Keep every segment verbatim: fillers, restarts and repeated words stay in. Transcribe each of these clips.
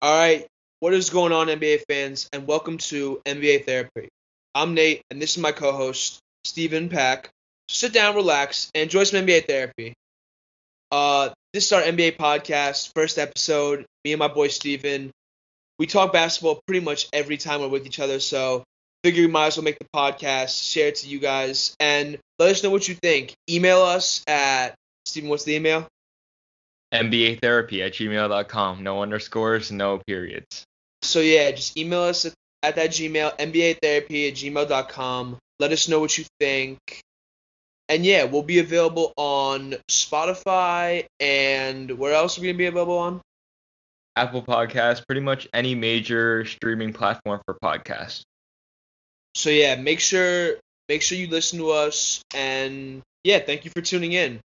All right, what is going on, N B A fans, and welcome to N B A Therapy. I'm Nate, and this is my co-host, Steven Pack. Sit down, relax, and enjoy some N B A Therapy. Uh, this is our N B A podcast, first episode. Me and my boy Steven. We talk basketball pretty much every time we're with each other, so figure we might as well make the podcast, share it to you guys, and let us know what you think. Email us at Steven. What's the email? N B A therapy at gmail dot com. No underscores, no periods. So yeah, just email us at, at that Gmail, N B A therapy at gmail dot com. Let us know what you think. And yeah, we'll be available on Spotify, and where else are we going to be available on? Apple Podcasts, pretty much any major streaming platform for podcasts. So yeah, make sure make sure you listen to us, and yeah, thank you for tuning in.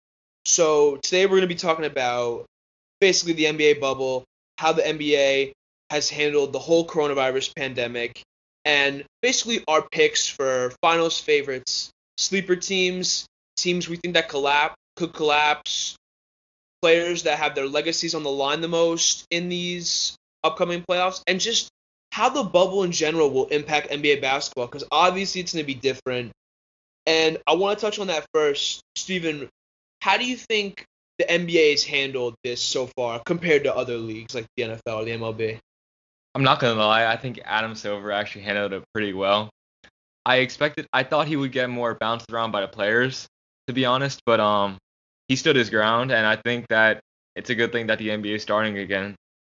So today we're going to be talking about basically the N B A bubble, how the N B A has handled the whole coronavirus pandemic, and basically our picks for finals favorites, sleeper teams, teams we think that collapse could collapse, players that have their legacies on the line the most in these upcoming playoffs, and just how the bubble in general will impact N B A basketball, because obviously it's going to be different. And I want to touch on that first. Steven, how do you think the N B A has handled this so far compared to other leagues like the N F L or the M L B? I'm not gonna lie, I think Adam Silver actually handled it pretty well. I expected, I thought he would get more bounced around by the players, to be honest, but um, he stood his ground, and I think that it's a good thing that the N B A is starting again.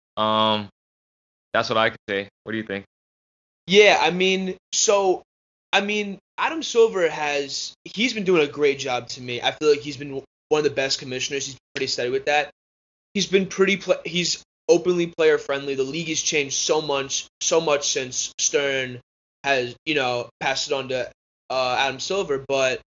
Um, that's what I could say. What do you think? Yeah, I mean, so, I mean, Adam Silver has, he's been doing a great job to me. I feel like he's been one of the best commissioners. He's pretty steady with that. He's been pretty, pl- he's openly player friendly. The league has changed so much, so much since Stern has, you know, passed it on to uh, Adam Silver. But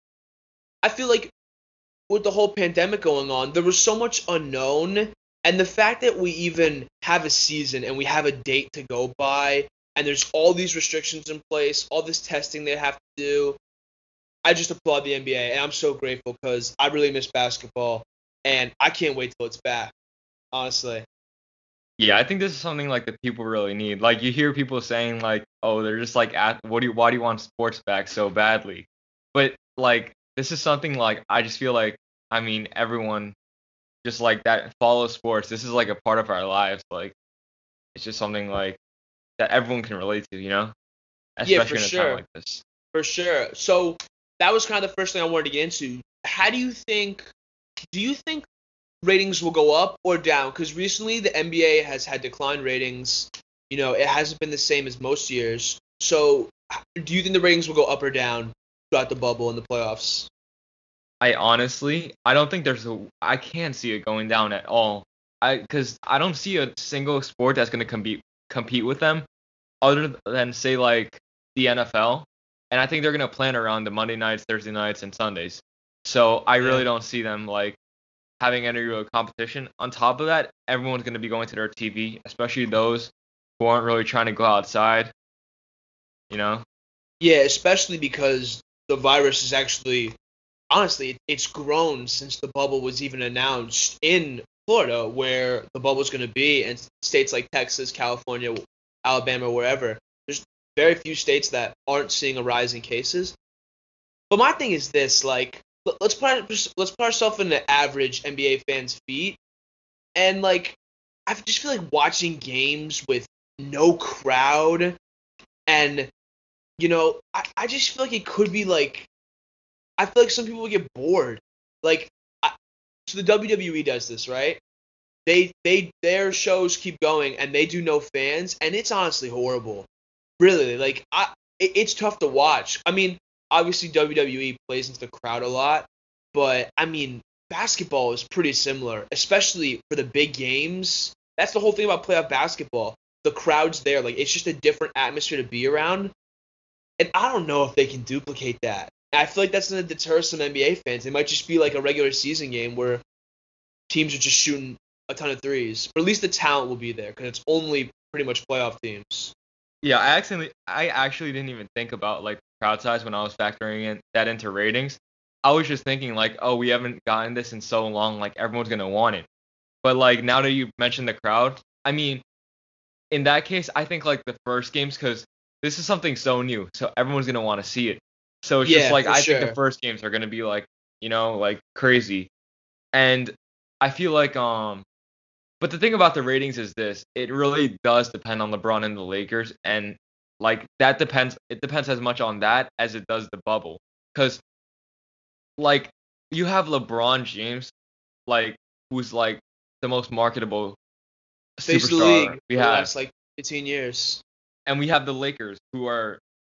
I feel like with the whole pandemic going on, there was so much unknown. And the fact that we even have a season and we have a date to go by, and there's all these restrictions in place, all this testing they have to do, I just applaud the N B A, and I'm so grateful because I really miss basketball, and I can't wait till it's back, honestly. Yeah, I think this is something like that people really need. Like you hear people saying like, "Oh, they're just like, at, what do you, why do you want sports back so badly?" But like, this is something like I just feel like, I mean, everyone just like that follows sports. This is like a part of our lives. Like it's just something like that everyone can relate to, you know, Yeah, for especially in a time sure, like this. for sure. So that was kind of the first thing I wanted to get into. How do you think? Do you think ratings will go up or down? Because recently the N B A has had declined ratings. You know, it hasn't been the same as most years. So, do you think the ratings will go up or down throughout the bubble and the playoffs? I honestly, I don't think there's a, I can't see it going down at all. I, because I don't see a single sport that's gonna compete compete with them, other than say like the N F L. And I think they're gonna plan around the Monday nights, Thursday nights, and Sundays. So I Yeah. really don't see them like having any real competition. On top of that, everyone's going to be going to their T V, especially those who aren't really trying to go outside, you know? Yeah, especially because the virus is actually, honestly, it's grown since the bubble was even announced in Florida, where the bubble is going to be, and states like Texas, California, Alabama, wherever. There's very few states that aren't seeing a rise in cases. But my thing is this, like, l- let's put let's put ourselves in the average N B A fan's feet, and like, I just feel like watching games with no crowd, and you know, I, I just feel like it could be like, I feel like some people would get bored. Like, I, so the W W E does this, right? They they their shows keep going and they do no fans, and it's honestly horrible. Really, like I, it, it's tough to watch. I mean, obviously W W E plays into the crowd a lot, but I mean, basketball is pretty similar, especially for the big games. That's the whole thing about playoff basketball. The crowd's there, like it's just a different atmosphere to be around, and I don't know if they can duplicate that. I feel like that's going to deter some N B A fans. It might just be like a regular season game where teams are just shooting a ton of threes, but at least the talent will be there because it's only pretty much playoff teams. Yeah, I actually, I actually didn't even think about like crowd size when I was factoring in that into ratings. I was just thinking like, oh, we haven't gotten this in so long, like everyone's gonna want it. But like now that you mentioned the crowd, I mean, in that case, I think like the first games, because this is something so new, so everyone's gonna want to see it. So it's just Yeah, like for I think the sure. first games are gonna be like, you know, like crazy. And I feel like um but the thing about the ratings is this, it really does depend on LeBron and the Lakers, and like that depends it depends as much on that as it does the bubble. Cuz like you have LeBron James, like who's like the most marketable Face of the superstar league we for the have, last like fifteen years. and we have the Lakers who are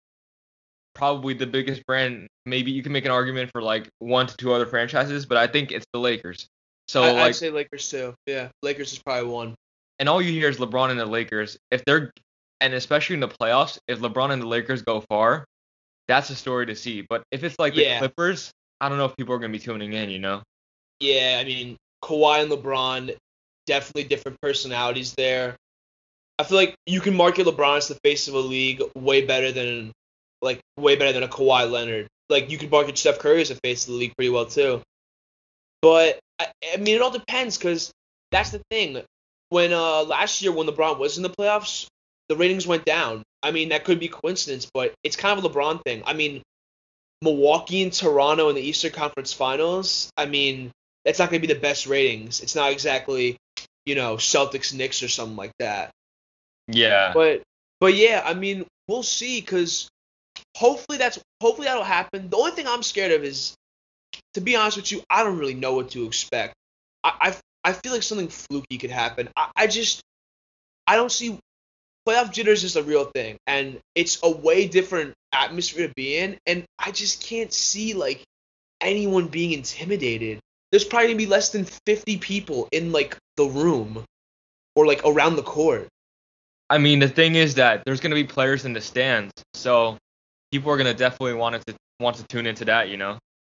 probably the biggest brand. Maybe you can make an argument for like one to two other franchises, but I think it's the Lakers. So I, I'd like, say Lakers too. Yeah, Lakers is probably one. and all you hear is LeBron and the Lakers. If they're, and especially in the playoffs, if LeBron and the Lakers go far, that's a story to see. But if it's like the Yeah, Clippers, I don't know if people are gonna be tuning in. You know? yeah. I mean, Kawhi and LeBron, definitely different personalities there. I feel like you can market LeBron as the face of a league way better than like way better than a Kawhi Leonard. Like you can market Steph Curry as a face of the league pretty well too. But I, I mean, it all depends because that's the thing. When uh last year when LeBron was in the playoffs, the ratings went down. I mean, that could be coincidence, but it's kind of a LeBron thing. I mean, Milwaukee and Toronto in the Eastern Conference Finals. I mean, that's not going to be the best ratings. It's not exactly, you know, Celtics Knicks or something like that. Yeah. But but yeah, I mean, we'll see because hopefully that's hopefully that'll happen. The only thing I'm scared of is, to be honest with you, I don't really know what to expect. I I, I feel like something fluky could happen. I, I just I don't see playoff jitters is a real thing, and it's a way different atmosphere to be in, and I just can't see like anyone being intimidated. There's probably gonna be less than fifty people in like the room or like around the court. I mean, the thing is that there's gonna be players in the stands, so people are gonna definitely want to want to tune into that. You know?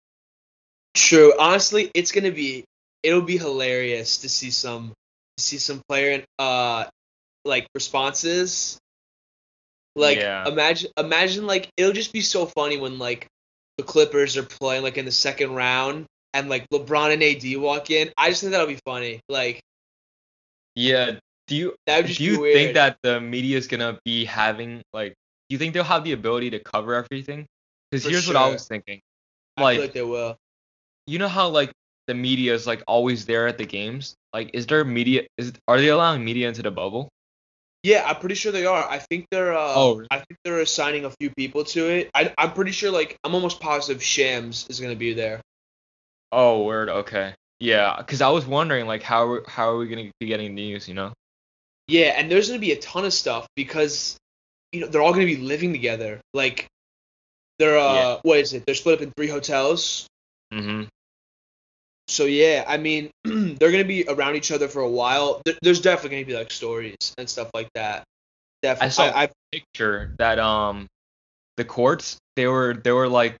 True. Honestly, it's gonna be it'll be hilarious to see some to see some player uh like responses. Like Yeah. imagine imagine like it'll just be so funny when like the Clippers are playing like in the second round and like LeBron and A D walk in. I just think that'll be funny. Like Yeah. Do you that would do just be you think weird. that the media is gonna be having like do you think they'll have the ability to cover everything? Because For here's what I sure. was thinking. I feel Like, like they will. you know how like the media is like always there at the games? Like, is there media is are they allowing media into the bubble? Yeah, I'm pretty sure they are. I think they're uh Oh, really? I think they're assigning a few people to it. I I'm pretty sure like I'm almost positive Shams is gonna be there. Oh, word. Okay. Yeah, because I was wondering like how how are we gonna be getting news? You know? Yeah, and there's gonna be a ton of stuff because you know they're all gonna be living together. Like they're Yeah. uh what is it? They're split up in three hotels. Mhm. So yeah, I mean they're gonna be around each other for a while. There, there's definitely gonna be like stories and stuff like that. I Definitely. saw I, I a picture that um the courts they were they were like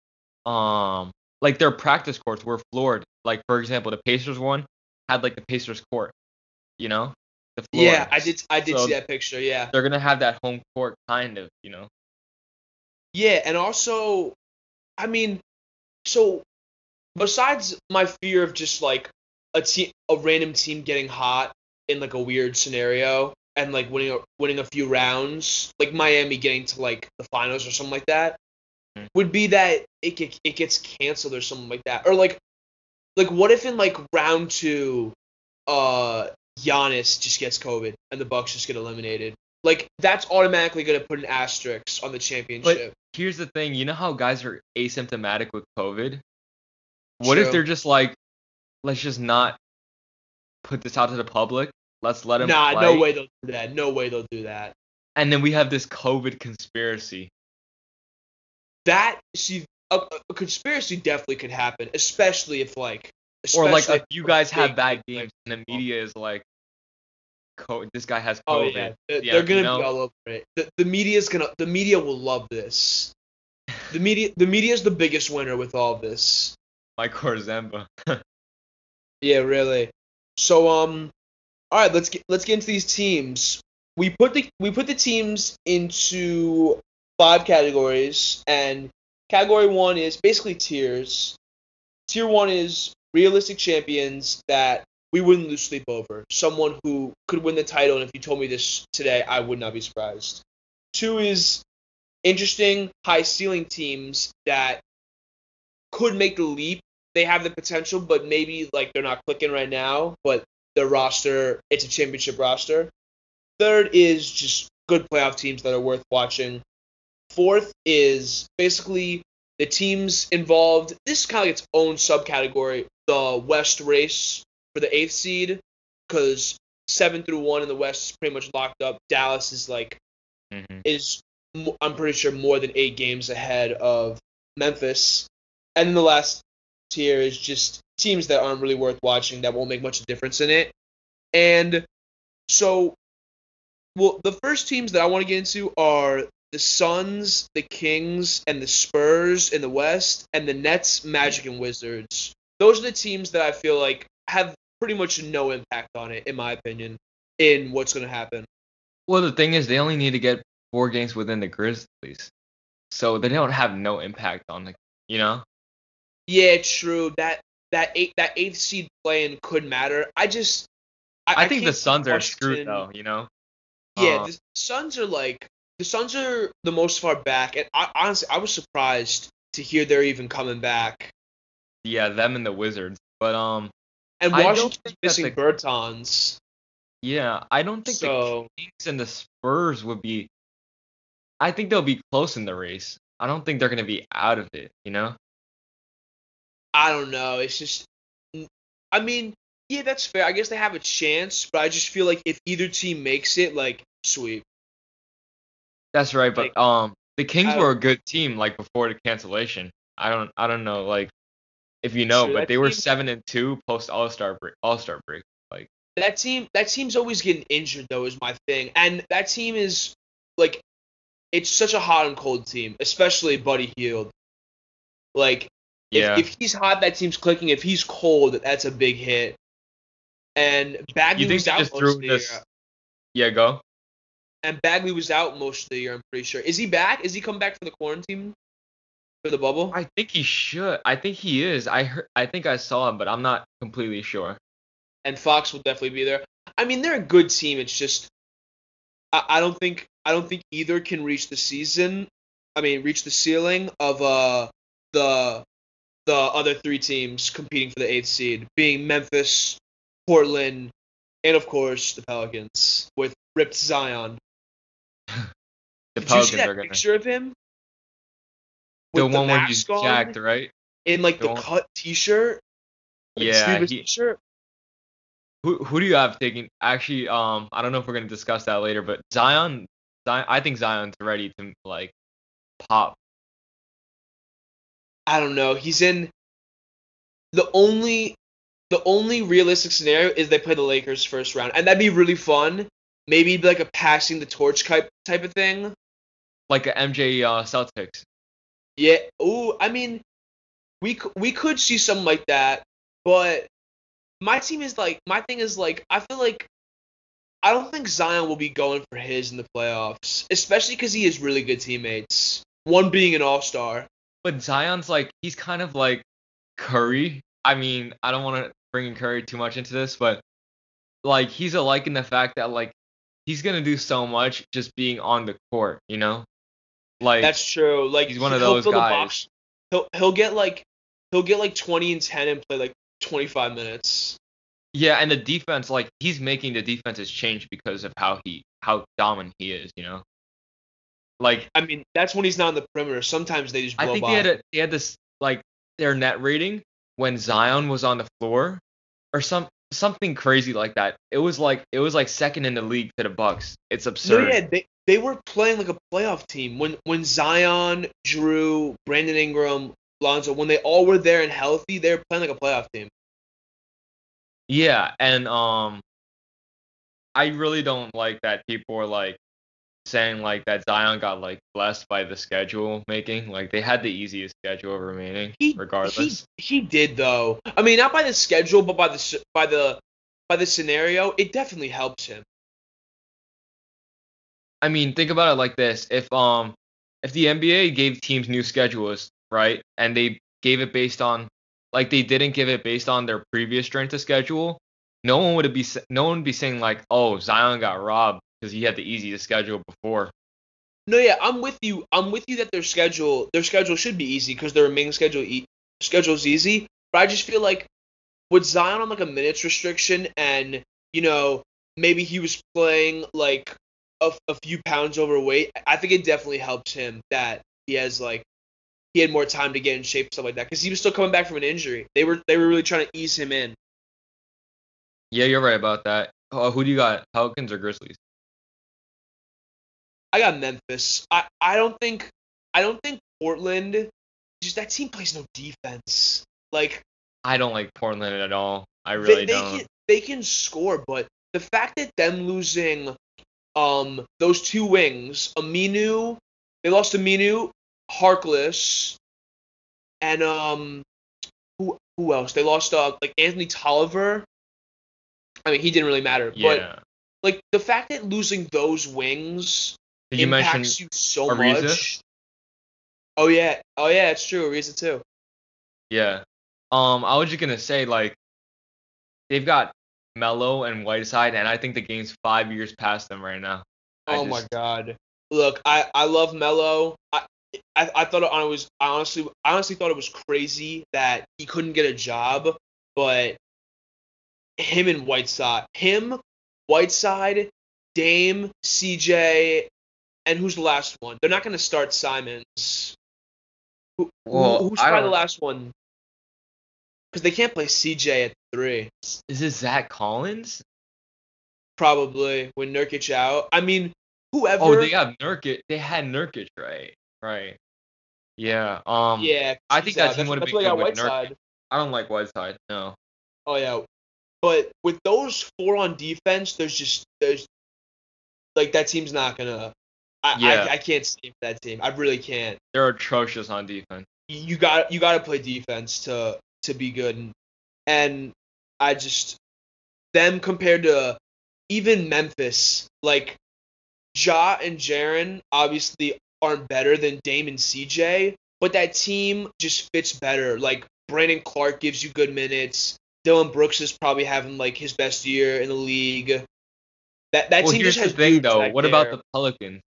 um like their practice courts were floored. Like for example, the Pacers one had like the Pacers court, you know, the yeah, floor. I did I did see So that picture. Yeah. they're gonna have that home court kind of, you know. Yeah, and also I mean so besides my fear of just like a team, a random team getting hot in like a weird scenario and like winning a, winning a few rounds, like Miami getting to like the finals or something like that, Mm. would be that it get, it gets canceled or something like that, or like like what if in like round two, uh, Giannis just gets COVID and the Bucks just get eliminated? Like that's automatically gonna put an asterisk on the But championship. here's the thing, you know how guys are asymptomatic with COVID? What if True. they're just like, let's just not put this out to the public. Let's let them Nah, no play. way they'll do that. No way they'll do that. And then we have this COVID conspiracy. That see a, a conspiracy definitely could happen, especially if like Or like especially if if you a guys big have big bad like games and the media is like, Co- this guy has oh COVID. yeah, they're, Yeah, they're you gonna be know, all over it. The the media's gonna the media will love this. The media the media is the biggest winner with all of this. Mike Korzemba. Yeah, really. So um, all right, let's get let's get into these teams. We put the we put the teams into five categories, and category one is basically tiers. Tier one is realistic champions that we wouldn't lose sleep over. Someone who could win the title, and if you told me this today, I would not be surprised. Two is interesting, high ceiling teams that could make the leap. They have the potential, but maybe like they're not clicking right now. But their roster, it's a championship roster. Third is just good playoff teams that are worth watching. Fourth is basically the teams involved. This is kind of like its own subcategory, the West race for the eighth seed, because seven through one in the West is pretty much locked up. Dallas is like Mm-hmm. is I'm pretty sure more than eight games ahead of Memphis. And then the last tier is just teams that aren't really worth watching that won't make much difference in it. And so, well, the first teams that I want to get into are the Suns, the Kings, and the Spurs in the West, and the Nets, Magic, and Wizards. Those are the teams that I feel like have pretty much no impact on it, in my opinion, in what's going to happen. Well, the thing is, they only need to get four games within the Grizzlies, so they don't have no impact on the, you know. Yeah, true. That that eight that eighth seed play-in could matter. I just I, I I think the can't Suns are Washington- screwed though, you know. Yeah, Uh, the Suns are like the Suns are the most far back, and I, honestly, I was surprised to hear they're even coming back. yeah, them and the Wizards, but um, And I don't Washington's think that missing the- Bertans, yeah, I don't think so the Kings and the Spurs would be. I think they'll be close in the race. I don't think they're gonna be out of it, you know. I don't know. It's just, I mean, yeah, that's fair. I guess they have a chance, but I just feel like if either team makes it, like sweep. That's right, but Like, um, the Kings I- were a good team like before the cancellation. I don't, I don't know, like if you know, Sure, but that they were team- seven and two post All Star break. All Star break, like That team, that team's always getting injured though, is my thing, and that team is like, it's such a hot and cold team, especially Buddy Hield. Like, yeah, if, if he's hot, that team's clicking. If he's cold, that's a big hit. And Bagley you think was they out just most threw of the this? year. Yeah, go. And Bagley was out most of the year. I'm pretty sure. Is he back? Is he come back for the quarantine? For the bubble? I think he should. I think he is. I heard, I think I saw him, but I'm not completely sure. And Fox will definitely be there. I mean, they're a good team. It's just, I, I don't think, I don't think either can reach the season. I mean, reach the ceiling of uh the the other three teams competing for the eighth seed, being Memphis, Portland, and of course the Pelicans with ripped Zion. The Did you see Pelicans that are gonna. picture of him? The With one where mask he's on jacked, right? in like the the one- cut T-shirt, like Yeah, sleeveless he- T-shirt. Who who do you have taking? Actually, um, I don't know if we're gonna discuss that later, but Zion, Zion, I think Zion's ready to like pop. I don't know. He's in the only the only realistic scenario is they play the Lakers first round, and that'd be really fun. Maybe it'd be like a passing the torch type type of thing. Like a M J uh, Celtics. Yeah. Ooh, I mean, we c- we could see something like that, but my team is like my thing is like I feel like I don't think Zion will be going for his in the playoffs, especially because he has really good teammates. One being an All Star. But Zion's like he's kind of like Curry. I mean, I don't want to bring in Curry too much into this, but like he's alike in the fact that like he's gonna do so much just being on the court, you know? Like That's true. Like he's one of he'll those fill the guys. box. He'll he'll get like he'll get like twenty and ten and play like twenty-five minutes. yeah, and the defense, like he's making the defenses change because of how he how dominant he is, you know? Like I mean, that's when he's not on the perimeter. Sometimes they just blow I think by. they had a, they had this like their net rating when Zion was on the floor or some something crazy like that. It was like it was like second in the league to the Bucks. It's No, absurd. yeah, they they were playing like a playoff team when when Zion, Drew, Brandon Ingram, Lonzo, when they all were there and healthy, they were playing like a playoff team. Yeah, and um I really don't like that people are like saying like that Zion got like blessed by the schedule making. Like they had the easiest schedule remaining He regardless. he he did though. I mean, not by the schedule, but by the s- by the by the scenario. It definitely helps him. I mean, think about it like this. If um if the N B A gave teams new schedules, right? And they gave it based on like they didn't give it based on their previous strength of schedule, no one would be no one would be saying like, oh, Zion got robbed because he had the easiest schedule before. No, yeah, I'm with you. I'm with you that their schedule their schedule should be easy because their main schedule e- schedule's easy. But I just feel like with Zion on like a minutes restriction and you know maybe he was playing like a, a few pounds overweight, I think it definitely helps him that he has like he had more time to get in shape, stuff like that, because he was still coming back from an injury. They were they were really trying to ease him in. Yeah, you're right about that. Uh, who do you got? Pelicans or Grizzlies? I got Memphis. I, I don't think I don't think Portland. Just that team plays no defense. Like I don't like Portland at all. I they, really they don't. can they can score, but the fact that them losing um those two wings, Aminu, they lost Aminu, Harkless, and um who who else? They lost uh like Anthony Tolliver. I mean, he didn't really matter, but Yeah. like the fact that losing those wings Did you mention impacts you so Ariza? much. Oh yeah, oh yeah, it's true. Ariza too. Yeah. Um, I was just gonna say like they've got Melo and Whiteside, and I think the game's five years past them right now. I Oh my just God. Look, I I love Melo. I I, I thought it was I honestly I honestly thought it was crazy that he couldn't get a job, but him and Whiteside, him, Whiteside, Dame, C J, and who's the last one? They're not gonna start Simons. Who, who well, who's I probably the don't. last one? Because they can't play C J at three. Is it Zach Collins? Probably when Nurkic out. I mean, Oh, they whoever. have Nurkic. They had Nurkic, right? Right. Yeah. Um, Yeah, I think he's that out. team That's would have that's been why they good got with Nurkic. Whiteside. I don't like Whiteside. No. Oh yeah, but with those four on defense, there's just there's like that team's not gonna. I Yeah, I, I can't save that team. I really can't. they're atrocious on defense. You got you got to play defense to to be good, and, and I just them compared to even Memphis, like Ja and Jaren obviously aren't better than Dame and C J, but that team just fits better. Like Brandon Clark gives you good minutes. Dylan Brooks is probably having like his best year in the league. That that Well, team just here's the has thing dudes though. back What about there. the Pelicans?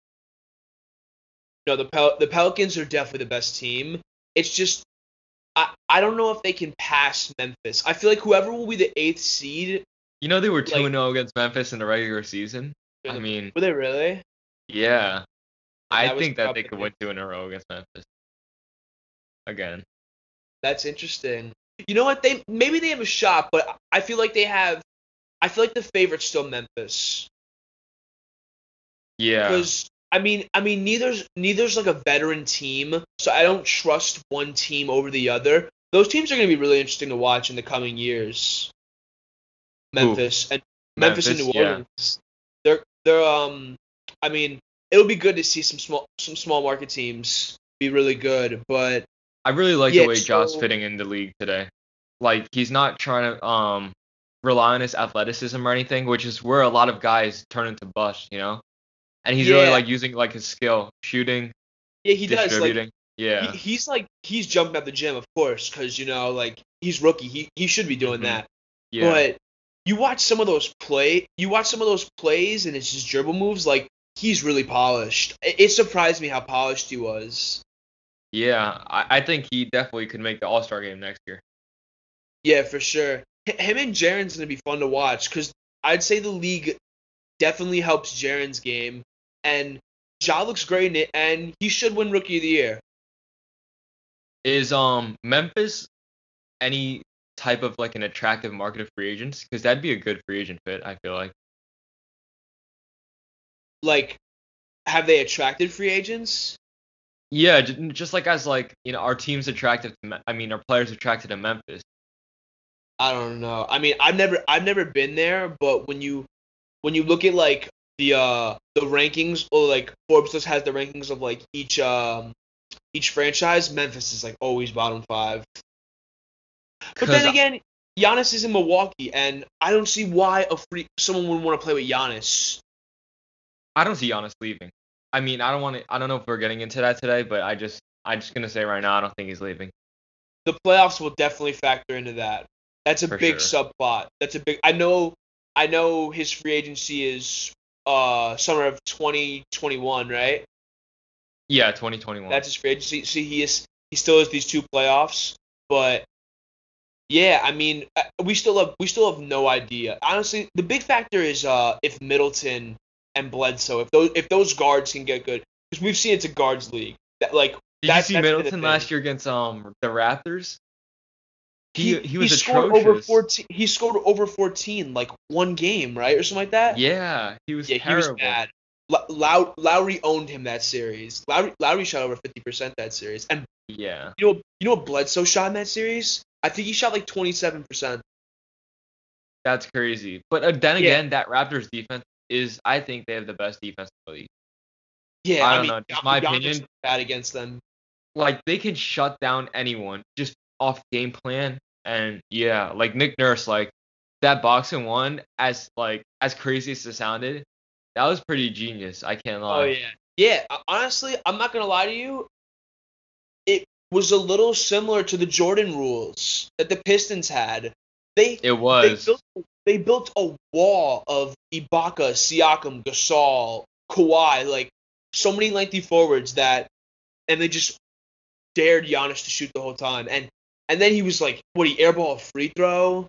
No, the Pel- the Pelicans are definitely the best team. It's just I I don't know if they can pass Memphis. I feel like whoever will be the eighth seed, You know they were two like and zero against Memphis in the regular season. I mean, were they really? yeah, And I that was think that they probably could win two in a row against Memphis again. that's interesting. You know what? They maybe they have a shot, but I feel like they have. I feel like the favorite's still Memphis. Yeah, Because I mean, I mean, neither's neither's like a veteran team, so I don't trust one team over the other. Those teams are going to be really interesting to watch in the coming years. who? Memphis and Memphis and Memphis. New Yeah, Orleans. They're they're um. I mean, it'll be good to see some small some small market teams be really good, but I really like the yeah. way Josh So fitting in the league today. Like he's not trying to um rely on his athleticism or anything, which is where a lot of guys turn into bust, you know. And he's really yeah, like using like his skill, shooting, yeah, he does. Like distributing. he, Yeah. he's like he's jumping at the gym, of course, because you know like he's rookie. He he should be doing hmm that. Yeah. But you watch some of those play, you watch some of those plays, and it's just dribble moves. Like he's really polished. It, it surprised me how polished he was. Yeah. I, I think he definitely could make the All Star game next year. Yeah, for sure. H- Him and Jaren's gonna be fun to watch because I'd say the league definitely helps Jaren's game, and Ja looks great in it, and he should win Rookie of the Year. Is um Memphis any type of like an attractive market of free agents? Because that'd be a good free agent fit, I feel like. Like, have they attracted free agents? Yeah, j- just like as like, you know, our team's attractive to, Me- I mean, our players attracted to Memphis. I don't know. I mean, I've never I've never been there, but when you when you look at like the uh the rankings or like Forbes just has the rankings of like each um each franchise, Memphis is like always bottom five. But then Cause again, Giannis is in Milwaukee, and I don't see why a free someone would want to play with Giannis. I don't see Giannis leaving. I mean, I don't want to. I don't know if we're getting into that today, but I just, I'm just gonna say right now, I don't think he's leaving. The playoffs will definitely factor into that. That's a for big sure. subplot. That's a big. I know. I know his free agency is uh summer of twenty twenty-one, right? Yeah, twenty twenty-one. That's his free agency. See, he is he still has these two playoffs, but yeah, I mean, uh, we still have we still have no idea. Honestly, the big factor is uh if Middleton and Bledsoe, if those if those guards can get good, because we've seen it's a guards league. That like Did you that see that's been a Middleton thing. last year against um the Raptors? He He he he was scored over atrocious. fourteen. He scored over fourteen like one game, right, or something like that. Yeah, he was Yeah, he was terrible. bad. L- Low- Lowry owned him that series. Lowry Lowry shot over fifty percent that series, and Yeah, you know you know what Bledsoe shot in that series? I think he shot like twenty-seven percent. that's crazy. But uh, then Yeah, again, that Raptors defense is, I think they have the best defense in the league. yeah. I I don't mean, know, just my Gian- Giannis is opinion. bad against them. Like they can shut down anyone just off game plan. And yeah, like Nick Nurse, like that boxing one, as like as crazy as it sounded, that was pretty genius. I can't Oh lie. yeah, yeah. uh, Honestly, I'm not gonna lie to you. It was a little similar to the Jordan rules that the Pistons had. They It they was. built they built a wall of Ibaka, Siakam, Gasol, Kawhi, like so many lengthy forwards that, and they just dared Giannis to shoot the whole time. And and then he was like, what, he airball a free throw?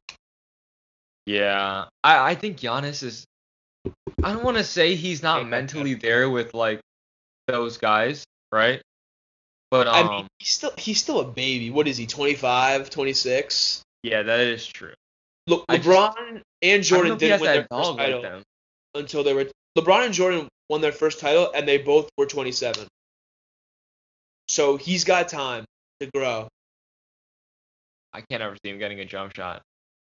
Yeah, I I think Giannis is. I don't want to say he's not Ain't that bad. mentally there with like those guys, right? But I mean, um, he's still he's still a baby. What is he? twenty-five, twenty-six? yeah, that is true. Look, I just LeBron and I don't know Jordan if he didn't has win their that first dog like title them. until they were LeBron and Jordan won their first title and they both were twenty-seven. So he's got time to grow. I can't ever see him getting a jump shot.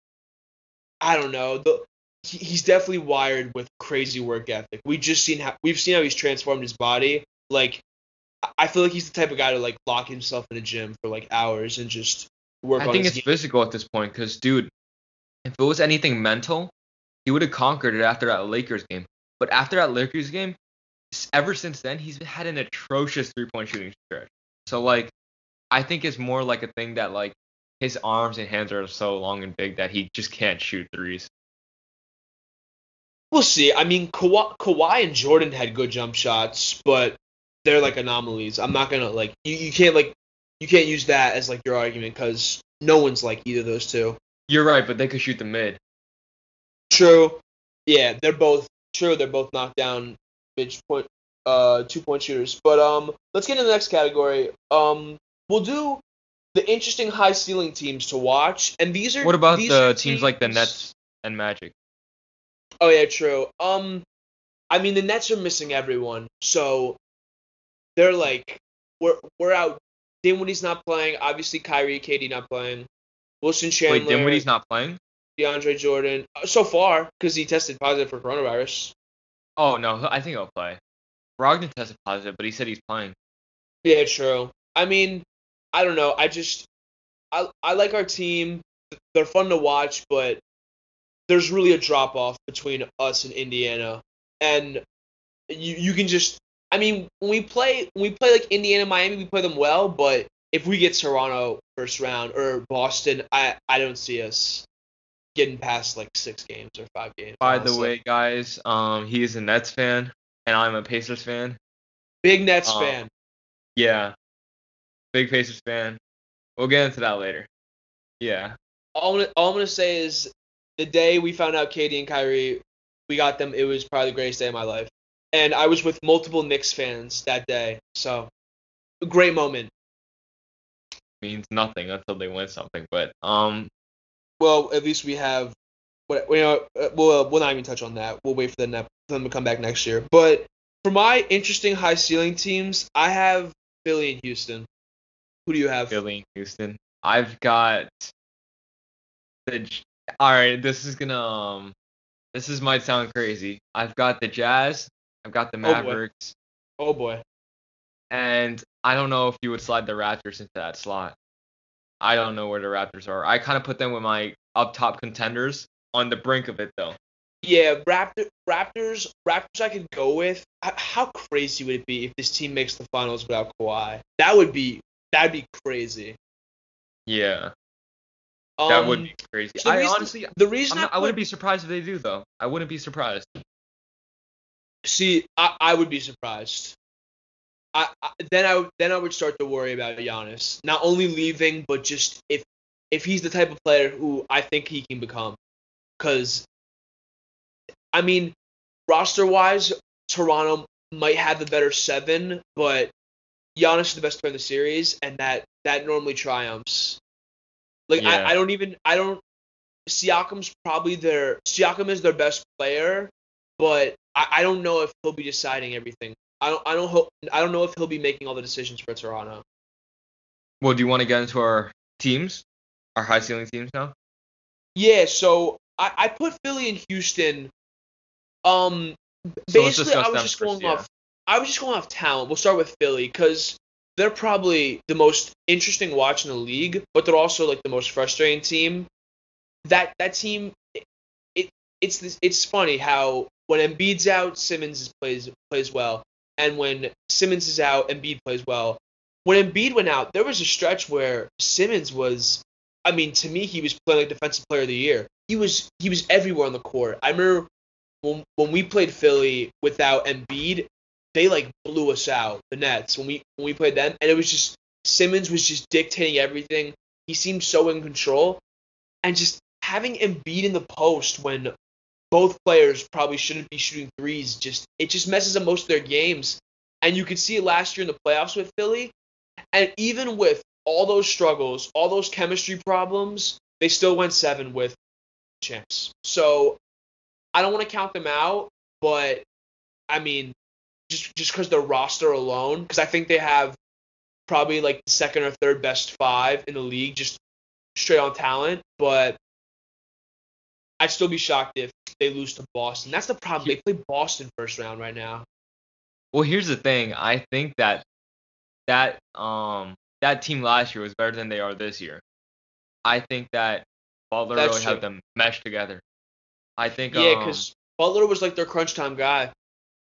I don't know. The, he, he's definitely wired with crazy work ethic. We just seen how we've seen how he's transformed his body. Like I I feel like he's the type of guy to like lock himself in a gym for like hours and just work I on think his it's game. physical at this point, because dude, if it was anything mental, he would have conquered it after that Lakers game. But after that Lakers game, s- ever since then, he's had an atrocious three-point shooting stretch. So like, I think it's more like a thing that like his arms and hands are so long and big that he just can't shoot threes. We'll see. I mean, Kawhi, Kawhi and Jordan had good jump shots, but they're like anomalies. I'm not gonna like you. You can't like you can't use that as like your argument because no one's like either of those two. You're right, but they could shoot the mid. True. Yeah, they're both true. They're both knocked down mid point, uh, two point shooters. But um, let's get into the next category. Um, we'll do the interesting high ceiling teams to watch, and these are What about these are the teams like the teams. Nets and Magic? Oh yeah, true. Um, I mean the Nets are missing everyone, so they're like we're we're out. Dinwiddie's not playing. Obviously, Kyrie, K D not playing. Wilson Wait, Chandler, Dinwiddie's not playing? DeAndre Jordan, uh, so far because he tested positive for coronavirus. Oh no, I think he'll play. Brogdon tested positive, but he said he's playing. Yeah, true. I mean, I don't know. I just I I like our team. They're fun to watch, but there's really a drop off between us and Indiana, and you you can just. I mean, when we play when we play like Indiana, Miami, we play them well, but if we get Toronto first round or Boston, I I don't see us getting past like six games or five games. By the Honestly, way, guys, um, he is a Nets fan, and I'm a Pacers fan. big Nets Um, fan. yeah, big Pacers fan. We'll get into that later. Yeah, All I'm gonna, all I'm gonna say is the day we found out K D and Kyrie, we got them. It was probably the greatest day of my life, and I was with multiple Knicks fans that day. So a great moment. means nothing until they win something. But um, Well, at least we have. What you know, uh, we'll we'll not even touch on that. We'll wait for them, for them to come back next year. But for my interesting high ceiling teams, I have Philly and Houston. Who do you have? Philly and Houston. I've got the. J- All right, this is gonna um, this is might sound crazy. I've got the Jazz. I've got the Oh boy. Mavericks, Oh boy. and I don't know if you would slide the Raptors into that slot. I don't know where the Raptors are. I kind of put them with my up top contenders on the brink of it though. Yeah, Raptor, Raptors, Raptors. I could go with. H- How crazy would it be if this team makes the finals without Kawhi? That would be that'd be crazy. Yeah. That would Um, be crazy. so the I reason honestly, the reason I'm I not, I put wouldn't be surprised if they do though. I wouldn't be surprised. see I, I would be surprised. I, I then I would then I would start to worry about Giannis not only leaving but just if if he's the type of player who I think he can become. Because I mean, roster wise, Toronto might have the better seven, but Giannis is the best player in the series, and that that normally triumphs. Like I, Yeah. I don't even I don't Siakam's probably their Siakam is their best player, but I, I don't know if he'll be deciding everything. I don't I don't hope I don't know if he'll be making all the decisions for Toronto. Well, do you want to get into our teams, our high ceiling teams now? Yeah, so I, I put Philly and Houston. Um, So let's basically I discuss was them just first. going Yeah. off I was just going off talent. We'll start with Philly because they're probably the most interesting watch in the league, but they're also like the most frustrating team. That that team it, it it's this, it's funny how when Embiid's out, Simmons plays plays well, and when Simmons is out, Embiid plays well. When Embiid went out, there was a stretch where Simmons was, I mean, to me, he was playing like defensive player of the year. He was he was everywhere on the court. I remember when when we played Philly without Embiid, they like blew us out, the Nets, when we when we played them, and it was just Simmons was just dictating everything. He seemed so in control, and just having Embiid in the post when both players probably shouldn't be shooting threes, just it just messes up most of their games. And you could see it last year in the playoffs with Philly, and even with all those struggles, all those chemistry problems, they still went seven with champs. So I don't want to count them out, but I mean, just just because their roster alone, because I think they have probably like the second or third best five in the league, just straight on talent. But I'd still be shocked if they lose to Boston. That's the problem. He- They play Boston first round right now. Well, here's the thing. I think that that um that team last year was better than they are this year. I think that Butler That's really helped true. them mesh together. I think Yeah, um because Butler was like their crunch time guy.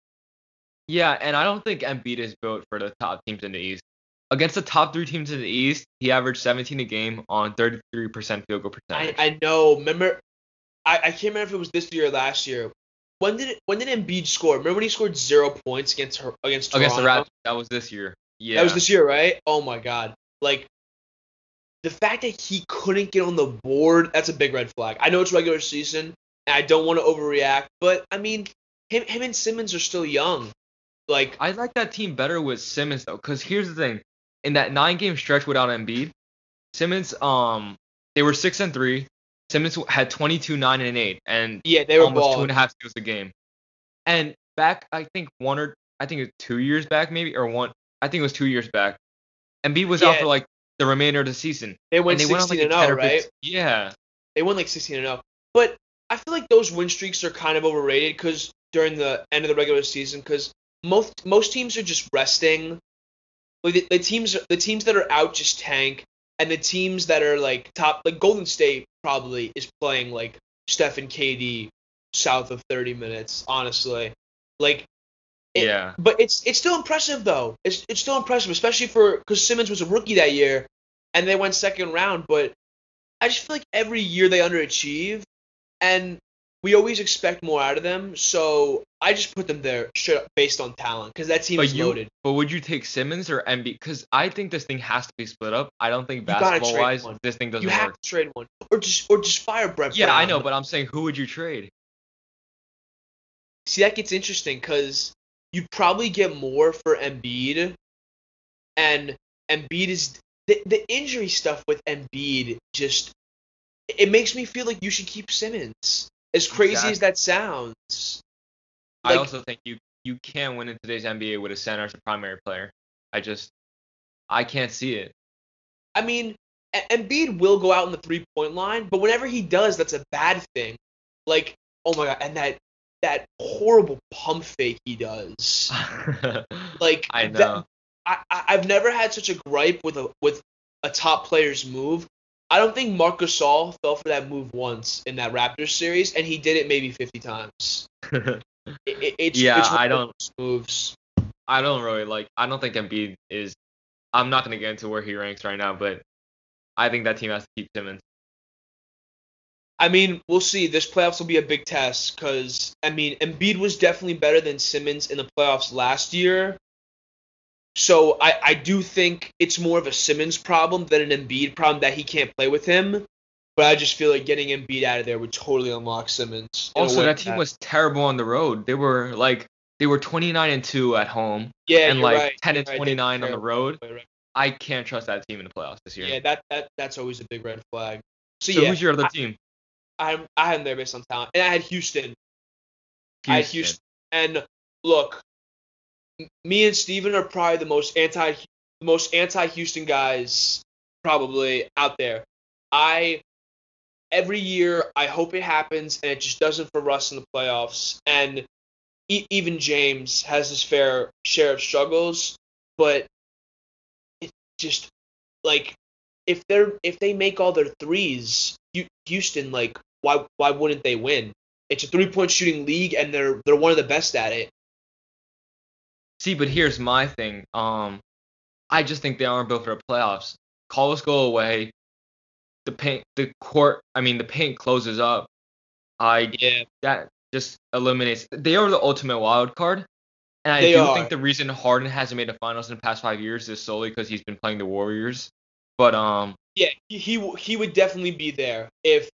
yeah, and I don't think Embiid is built for the top teams in the East. Against the top three teams in the East, he averaged seventeen a game on thirty-three percent field goal I, percentage. I know. Remember, I, I can't remember if it was this year or last year. When did it, when did Embiid score? Remember when he scored zero points against her, against Against the Toronto? Raptors, that was this year. That was Yeah. this year, right? Oh my God! Like the fact that he couldn't get on the board, that's a big red flag. I know it's regular season, and I don't want to overreact, but I mean, him him and Simmons are still young. Like I like that team better with Simmons though, because here's the thing. In that nine game stretch without Embiid, Simmons, um, they were six and three. Simmons had twenty-two, nine, and eight, and yeah, they were almost two and balling. a half steals a game. And back, I think one or I think it was two years back, maybe or one. I think it was two years back. Embiid was out Yeah, for like the remainder of the season, they and went they went on sixteen like a and ten zero, or right? fifteen. Yeah, They won like sixteen and zero. But I feel like those win streaks are kind of overrated because during the end of the regular season, because most most teams are just resting. Like the, the teams the teams that are out just tank, and the teams that are like top, like Golden State probably is playing like Steph and K D south of thirty minutes. Honestly, like it. yeah. But it's it's still impressive though. It's it's still impressive, especially for because Simmons was a rookie that year, and they went second round. But I just feel like every year they underachieve, and we always expect more out of them. So I just put them there straight up based on talent because that team But is you, loaded. but would you take Simmons or Embiid? Because I think this thing has to be split up. I don't think You gotta basketball trade wise one. this thing You doesn't have work. to trade one, or just or just fire Brett Yeah, I Brown. know, but I'm saying who would you trade? See, that gets interesting because you'd probably get more for Embiid, and Embiid is the the injury stuff with Embiid just it makes me feel like you should keep Simmons. As crazy as Exactly. that sounds, I like also think you you can win in today's N B A with a center as a primary player. I just I can't see it. I mean, E- Embiid will go out on the three point line, but whenever he does, that's a bad thing. Like, oh my god, and that that horrible pump fake he does. Like I that, know. I I- I've never had such a gripe with a with a top player's move. I don't think Marc Gasol fell for that move once in that Raptors series, and he did it maybe fifty times. It, it, it's Yeah, it's one I of don't those moves. I don't really like I don't think Embiid is I'm not gonna get into where he ranks right now, but I think that team has to keep Simmons. I mean, we'll see. This playoffs will be a big test because, I mean, Embiid was definitely better than Simmons in the playoffs last year. So I, I do think it's more of a Simmons problem than an Embiid problem that he can't play with him. But I just feel like getting Embiid out of there would totally unlock Simmons. in a Also, way that team was terrible on the road. They were like they were twenty-nine and two at home Yeah, and you're like right. ten You're and right. They were twenty-nine on the terrible. road. Right. I can't trust that team in the playoffs this year. Yeah, that, that that's always a big red flag. So, So yeah, who's your other I, team? I I had them there based on talent, and I had Houston. I had Houston. Houston, and look, m- me and Steven are probably the most anti the most anti Houston guys probably out there. I every year I hope it happens, and it just doesn't for Russ in the playoffs. And e- even James has his fair share of struggles, but it just like if they're if they make all their threes, Hu- Houston like why why wouldn't they win? It's a three point shooting league, and they're they're one of the best at it. See, but here's my thing. Um, I just think they aren't built for the playoffs. Calls go away. The paint, the court. I mean, the paint closes up. I Yeah, that just eliminates. They are the ultimate wild card, and I they do are. think the reason Harden hasn't made the finals in the past five years is solely because he's been playing the Warriors. But um, Yeah, he, he w- he would definitely be there if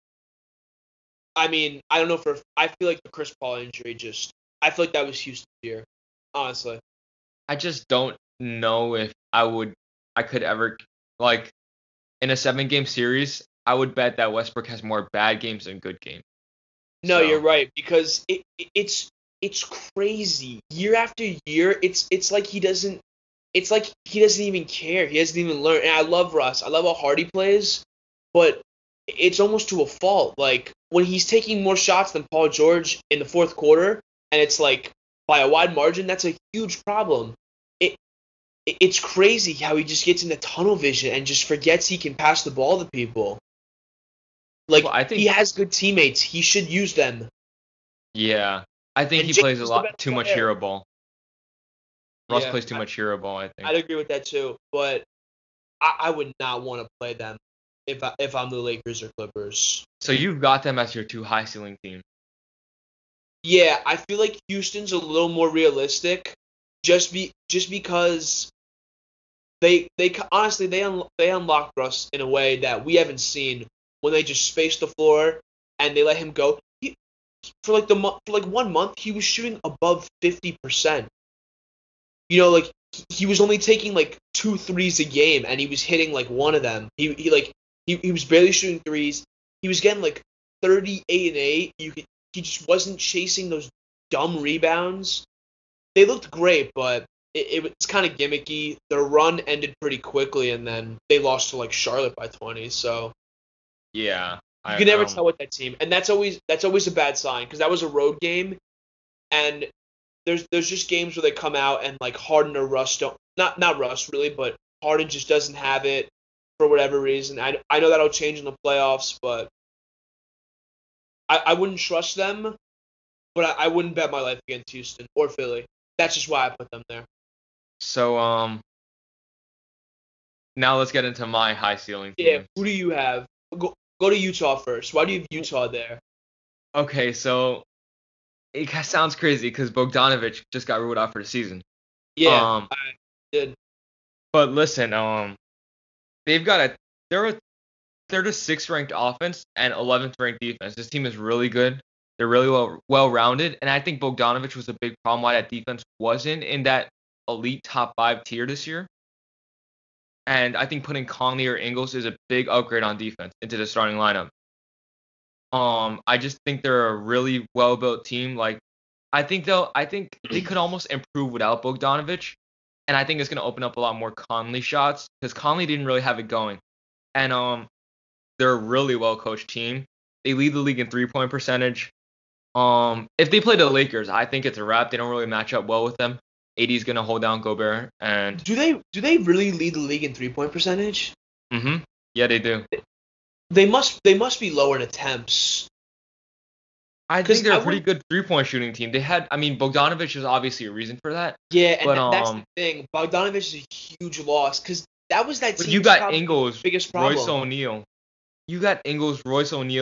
I mean I don't know for I feel like the Chris Paul injury just I feel like that was Houston here, honestly. I just don't know if I would, I could ever like in a seven game series. I would bet that Westbrook has more bad games than good games. No, you're So right because it, it it's it's crazy year after year. It's it's like he doesn't. It's like he doesn't even care. He hasn't even learned. And I love Russ. I love how hard he plays, but it's almost to a fault. Like when he's taking more shots than Paul George in the fourth quarter, and it's like by a wide margin, that's a huge problem. It it- it's crazy how he just gets into tunnel vision and just forgets he can pass the ball to people. Like well, I he think has good teammates. He should use them. yeah, I think And he James plays a is the lot best too much player. hero ball. Russ Yeah, plays too much hero ball. I think. I'd agree with that too. But I, I would not want to play them if I, if I'm the Lakers or Clippers. So you've got them as your two high ceiling team. Yeah, I feel like Houston's a little more realistic, just be just because they they ca- honestly they un, they unlocked Russ in a way that we haven't seen when they just spaced the floor and they let him go. He, for like the mo- for like one month he was shooting above fifty percent. You know, like he he was only taking like two threes a game, and he was hitting like one of them. He he like he, he was barely shooting threes. He was getting like thirty-eight and eight. You could, he just wasn't chasing those dumb rebounds. They looked great, but it, it was kind of gimmicky. Their run ended pretty quickly, and then they lost to like Charlotte by twenty. So Yeah, you I, can I never don't. tell with that team, and that's always that's always a bad sign because that was a road game, and there's there's just games where they come out and like Harden or Russ don't not not Russ really, but Harden just doesn't have it for whatever reason. I, I know that'll change in the playoffs, but I, I wouldn't trust them, but I, I wouldn't bet my life against Houston or Philly. That's just why I put them there. So um, now let's get into my high ceiling Yeah, team. who do you have? Go go to Utah first. Why do you have Utah there? Okay, so it ca- sounds crazy because Bogdanovich just got ruled out for the season. Yeah, Um, I did. but listen, um, they've got a they're a they're the sixth ranked offense and eleventh ranked defense. This team is really good. They're really well well rounded, and I think Bogdanovich was a big problem why that defense wasn't in that elite top five tier this year. And I think putting Conley or Ingles is a big upgrade on defense into the starting lineup. Um, I just think they're a really well built team. Like, I think they'll I think they could almost improve without Bogdanovich, and I think it's gonna open up a lot more Conley shots because Conley didn't really have it going. And um, they're a really well coached team. They lead the league in three point percentage. Um, if they play the Lakers, I think it's a wrap. They don't really match up well with them. A D's gonna hold down Gobert, and Do they do they really lead the league in three point percentage? mm-hmm, yeah, they do. They must they must be lower in attempts. I 'Cause think they're I a pretty would good three point shooting team. They had, I mean, Bogdanovich is obviously a reason for that, Yeah, and but that, that's the um, thing. Bogdanovich is a huge loss because that was that but you team's got probably Ingles, biggest Royce problem. O'Neal. You got Ingles, Royce O'Neal,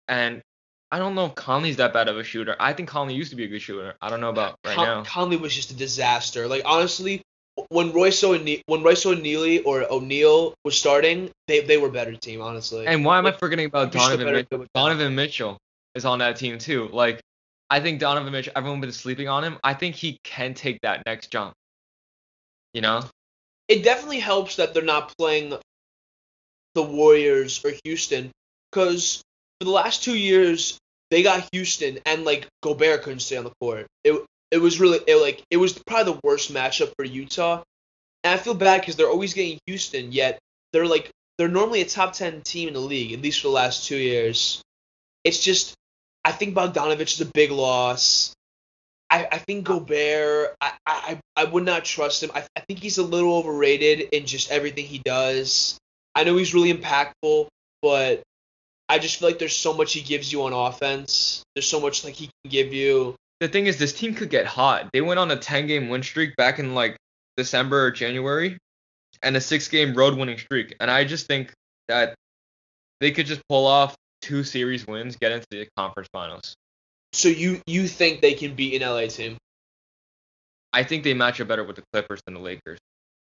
And I don't know if Conley's that bad of a shooter. I think Conley used to be a good shooter. I don't know about right Con- now. Conley was just a disaster. Like honestly, when Royce O'Ne- when Royce O'Neal or O'Neal was starting, they they were a better team. Honestly, And why am I like forgetting about you should Donovan better Mitchell? good with them. Donovan Mitchell is on that team too. Like, I think Donovan Mitchell, everyone been sleeping on him. I think he can take that next jump. You know? It definitely helps that they're not playing the Warriors or Houston, because for the last two years they got Houston and like Gobert couldn't stay on the court. It it was really it, like it was probably the worst matchup for Utah, and I feel bad because they're always getting Houston, yet they're like they're normally a top ten team in the league, at least for the last two years. It's just I think Bogdanovich is a big loss. I, I think Gobert, I, I I would not trust him. I, I think he's a little overrated in just everything he does. I know he's really impactful, but I just feel like there's so much he gives you on offense. There's so much like he can give you. The thing is, this team could get hot. They went on a ten game win streak back in like December or January, and a six game road winning streak. And I just think that they could just pull off two series wins, get into the conference finals. So you you think they can beat an L A team? I think they match up better with the Clippers than the Lakers.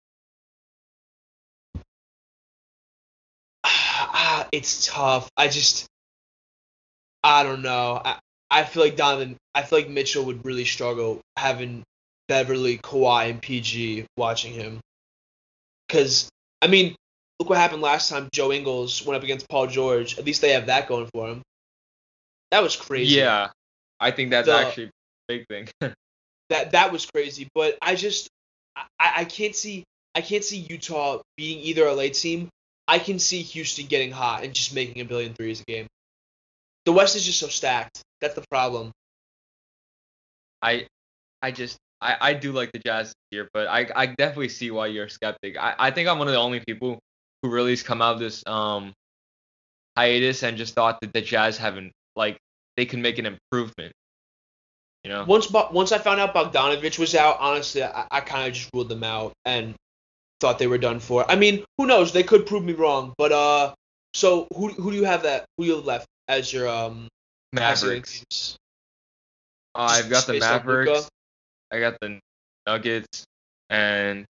Ah, it's tough. I just I don't know. I I feel like Donovan. I feel like Mitchell would really struggle having Beverly, Kawhi, and P G watching him. Because I mean, look what happened last time Joe Ingles went up against Paul George. At least they have that going for him. That was crazy. Yeah, I think that's The, actually a big thing. that that was crazy. But I just I, I can't see I can't see Utah beating either L A team. I can see Houston getting hot and just making a billion threes a game. The West is just so stacked. That's the problem. I I just I, I do like the Jazz here, but I, I definitely see why you're a skeptic. I, I think I'm one of the only people who really has come out of this um hiatus and just thought that the Jazz haven't like they can make an improvement. You know? Once once I found out Bogdanovich was out, honestly, I, I kind of just ruled them out and thought they were done for. I mean, who knows? They could prove me wrong. But uh, so who who do you have that? Who you have left as your um Mavericks. teams? Uh, I've got the based on Luka? Mavericks. I got the Nuggets, and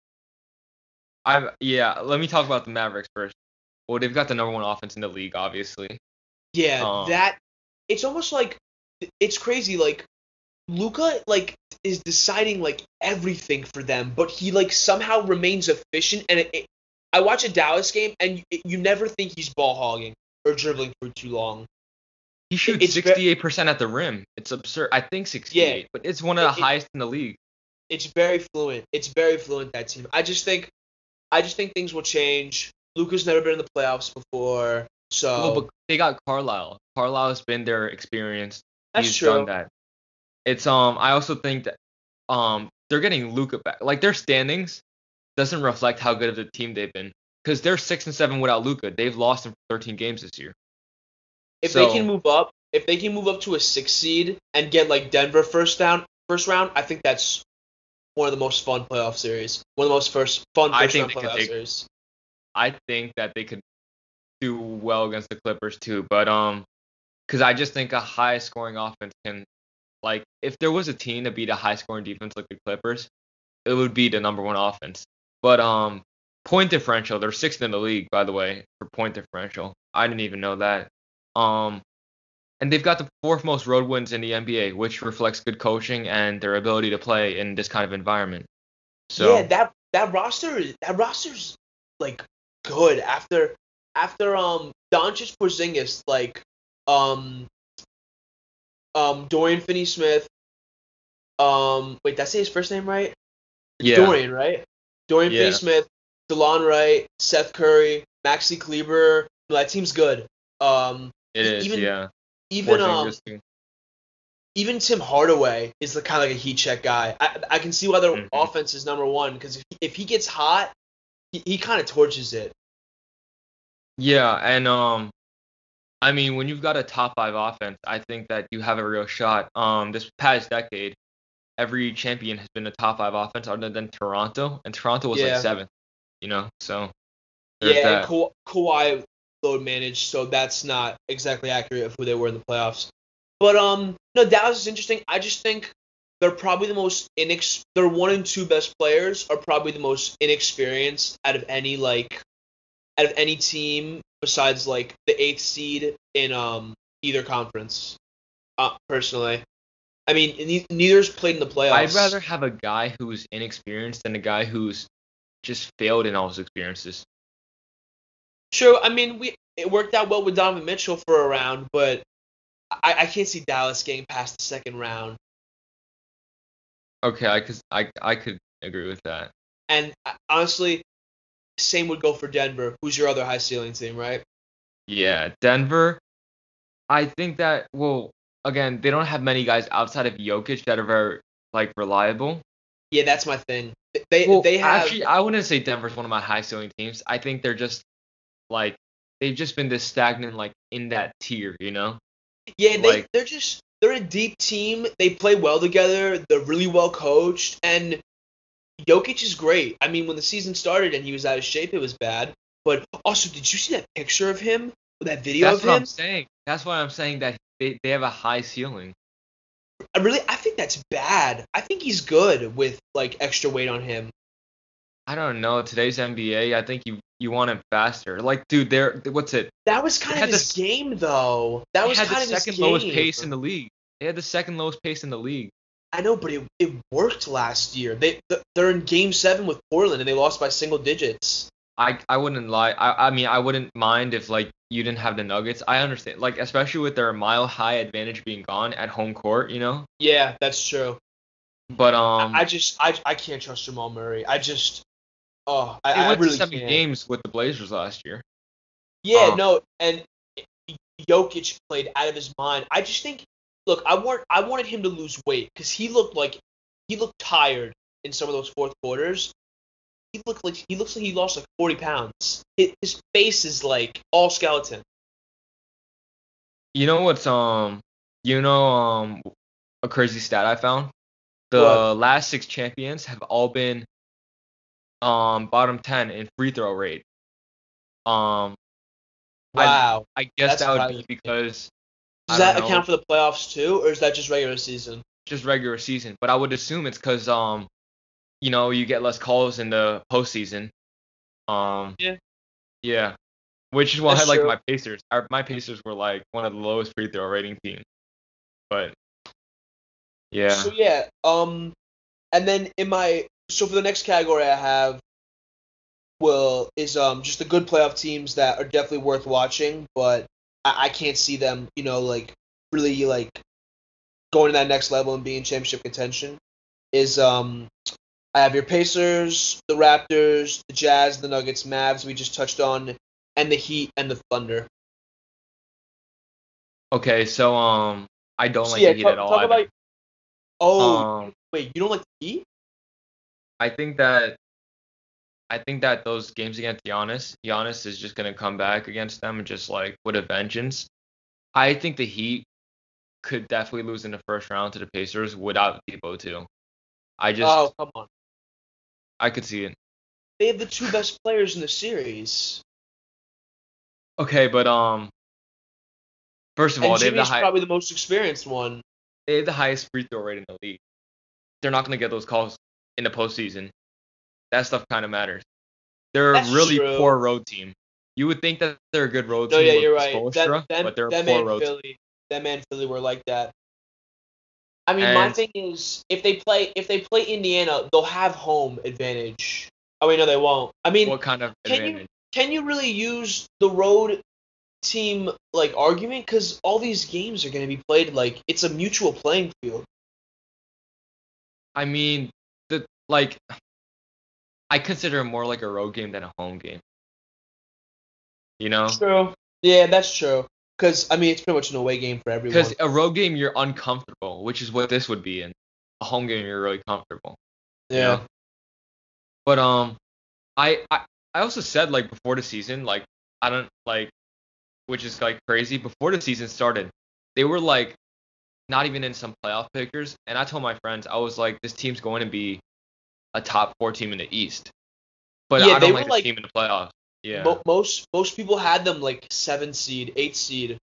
I yeah. Let me talk about the Mavericks first. Well, they've got the number one offense in the league, obviously. Yeah, Um, that it's almost like it's crazy. Like Luca, like is deciding like everything for them, but he like somehow remains efficient. And it, it, I watch a Dallas game, and you, you never think he's ball hogging or dribbling for too long. he shoots It's ve- sixty-eight percent at the rim. It's absurd. I think sixty-eight, Yeah. but it's one of the It- it- highest in the league. It's very fluent. It's very fluent, that team. I just think I just think things will change. Luca's never been in the playoffs before, so Well, but they got Carlisle. Carlisle's been their experience. that's He's true. done that. It's um. I also think that um they're getting Luka back. Like their standings doesn't reflect how good of a team they've been because they're six and seven without Luka. They've lost in thirteen games this year. If So they can move up, if they can move up to a six seed and get like Denver first down, first round, I think that's one of the most fun playoff series. One of the most first fun I first think round they could playoff take- series. I think that they could do well against the Clippers too. But um, because I just think a high scoring offense can like if there was a team to beat a high scoring defense like the Clippers, it would be the number one offense. But um, point differential, they're sixth in the league, by the way, for point differential. I didn't even know that. Um, and they've got the fourth most road wins in the N B A, which reflects good coaching and their ability to play in this kind of environment. So Yeah, that that roster is that roster's like good after after um Doncic, Porzingis, like um um Dorian Finney-Smith, um wait, did I say his first name right? It's yeah, Dorian, right? Dorian Yeah. Finney-Smith, DeLon Wright, Seth Curry, Maxi Kleber. No, that team's good. Um, it is. even yeah, even um Porzingis too. even Tim Hardaway is the kind of like a heat check guy. I I can see why their Mhm. offense is number one because if, if he gets hot, he, he kind of torches it. Yeah, and um, I mean, when you've got a top five offense, I think that you have a real shot. Um, this past decade, every champion has been a top five offense other than Toronto, and Toronto was Yeah. like seventh, you know. So there's Yeah, and that. Ka- Kawhi load managed, so that's not exactly accurate of who they were in the playoffs. But um, no, Dallas is interesting. I just think they're probably the most inex. Their one and two best players are probably the most inexperienced out of any like out of any team besides like the eighth seed in um either conference. Uh, personally, I mean, ne- neither's played in the playoffs. I'd rather have a guy who's inexperienced than a guy who's just failed in all his experiences. True. I mean, we it worked out well with Donovan Mitchell for a round, but I, I can't see Dallas getting past the second round. Okay, I could I I could agree with that. And uh, honestly, same would go for Denver, who's your other high ceiling team, right? Yeah, Denver. I think that well, again, they don't have many guys outside of Jokic that are very like reliable. Yeah, that's my thing. They Well, they have actually, I wouldn't say Denver's one of my high ceiling teams. I think they're just like they've just been this stagnant like in that tier, you know? yeah they Like they're just they're a deep team. They play well together. They're really well coached, and Jokic is great. I mean, when the season started and he was out of shape, it was bad. But also, did you see that picture of him? That video that's of what him? I'm saying. That's why I'm saying that they, they have a high ceiling. I really, I think that's bad. I think he's good with like extra weight on him. I don't know. Today's N B A, I think you you want it faster. Like, dude, they're what's it? That was They kind of had his the game, though. That they was had the kind of his second game. lowest pace in the league. They had the second lowest pace in the league. I know, but it, it worked last year. They they're in Game Seven with Portland, and they lost by single digits. I I wouldn't lie. I I mean I wouldn't mind if like you didn't have the Nuggets. I understand. Like especially with their mile high advantage being gone at home court, you know. Yeah, that's true. But um, I, I just I I can't trust Jamal Murray. I just oh I, they I went really to seven can't. games with the Blazers last year. Yeah, Um, no, and Jokic played out of his mind. I just think, look, I want I wanted him to lose weight because he looked like he looked tired in some of those fourth quarters. He looked like he looks like he lost like forty pounds. His, his face is like all skeleton. you know what's um, you know um, a crazy stat I found. The What? last six champions have all been um bottom ten in free throw rate. Um, I Wow, I guess that's that would surprising. be because Does I that don't know, account for the playoffs too, or is that just regular season? just regular season. But I would assume it's because um, you know, you get less calls in the postseason. Um, Yeah, yeah, which is why I that's like true. my Pacers. Our, my Pacers were like one of the lowest free throw rating teams. But So yeah, yeah, um, and then in my so for the next category I have will is um just the good playoff teams that are definitely worth watching, but I, I can't see them, you know, like really like going to that next level and being championship contention. Is um I have your Pacers, the Raptors, the Jazz, the Nuggets, Mavs we just touched on, and the Heat and the Thunder. okay, so um, I don't So like yeah, the Heat at talk, all talk either. about oh Um, wait, you don't like the Heat? I think that I think that those games against Giannis, Giannis is just gonna come back against them just like with a vengeance. I think the Heat could definitely lose in the first round to the Pacers without Debo too. I Oh just come on, I could see it. they have the two best players in the series, Okay, but um, first of and all, they have the Jimmy's high probably the most experienced one. they have the highest free throw rate in the league. They're not gonna get those calls in the postseason. That stuff kind of matters. They're a That's really true. poor road team. You would think that they're a good road No, team yeah, with you're right. That Spoelstra, them but they're a them poor and road team. Philly, them and Philly were like that. I mean, my And thing is, if they play if they play Indiana, they'll have home advantage. Oh wait, no, they won't. I mean, what kind of can you advantage? can you really use the road team like argument? Because all these games are going to be played like it's a mutual playing field. I mean, the like I consider it more like a road game than a home game. You know? True. Yeah, that's true. Because I mean, it's pretty much an away game for Because everyone. a road game you're uncomfortable, which is what this would be in. A home game you're really comfortable. You Yeah. know? But um, I I I also said like before the season, like I don't like, which is like crazy. Before the season started, they were like not even in some playoff pictures, and I told my friends I was like, this team's going to be a top four team in the East, but Yeah, I they don't were like this like team in the playoffs. Yeah, Mo- most most people had them like seven seed, eight seed.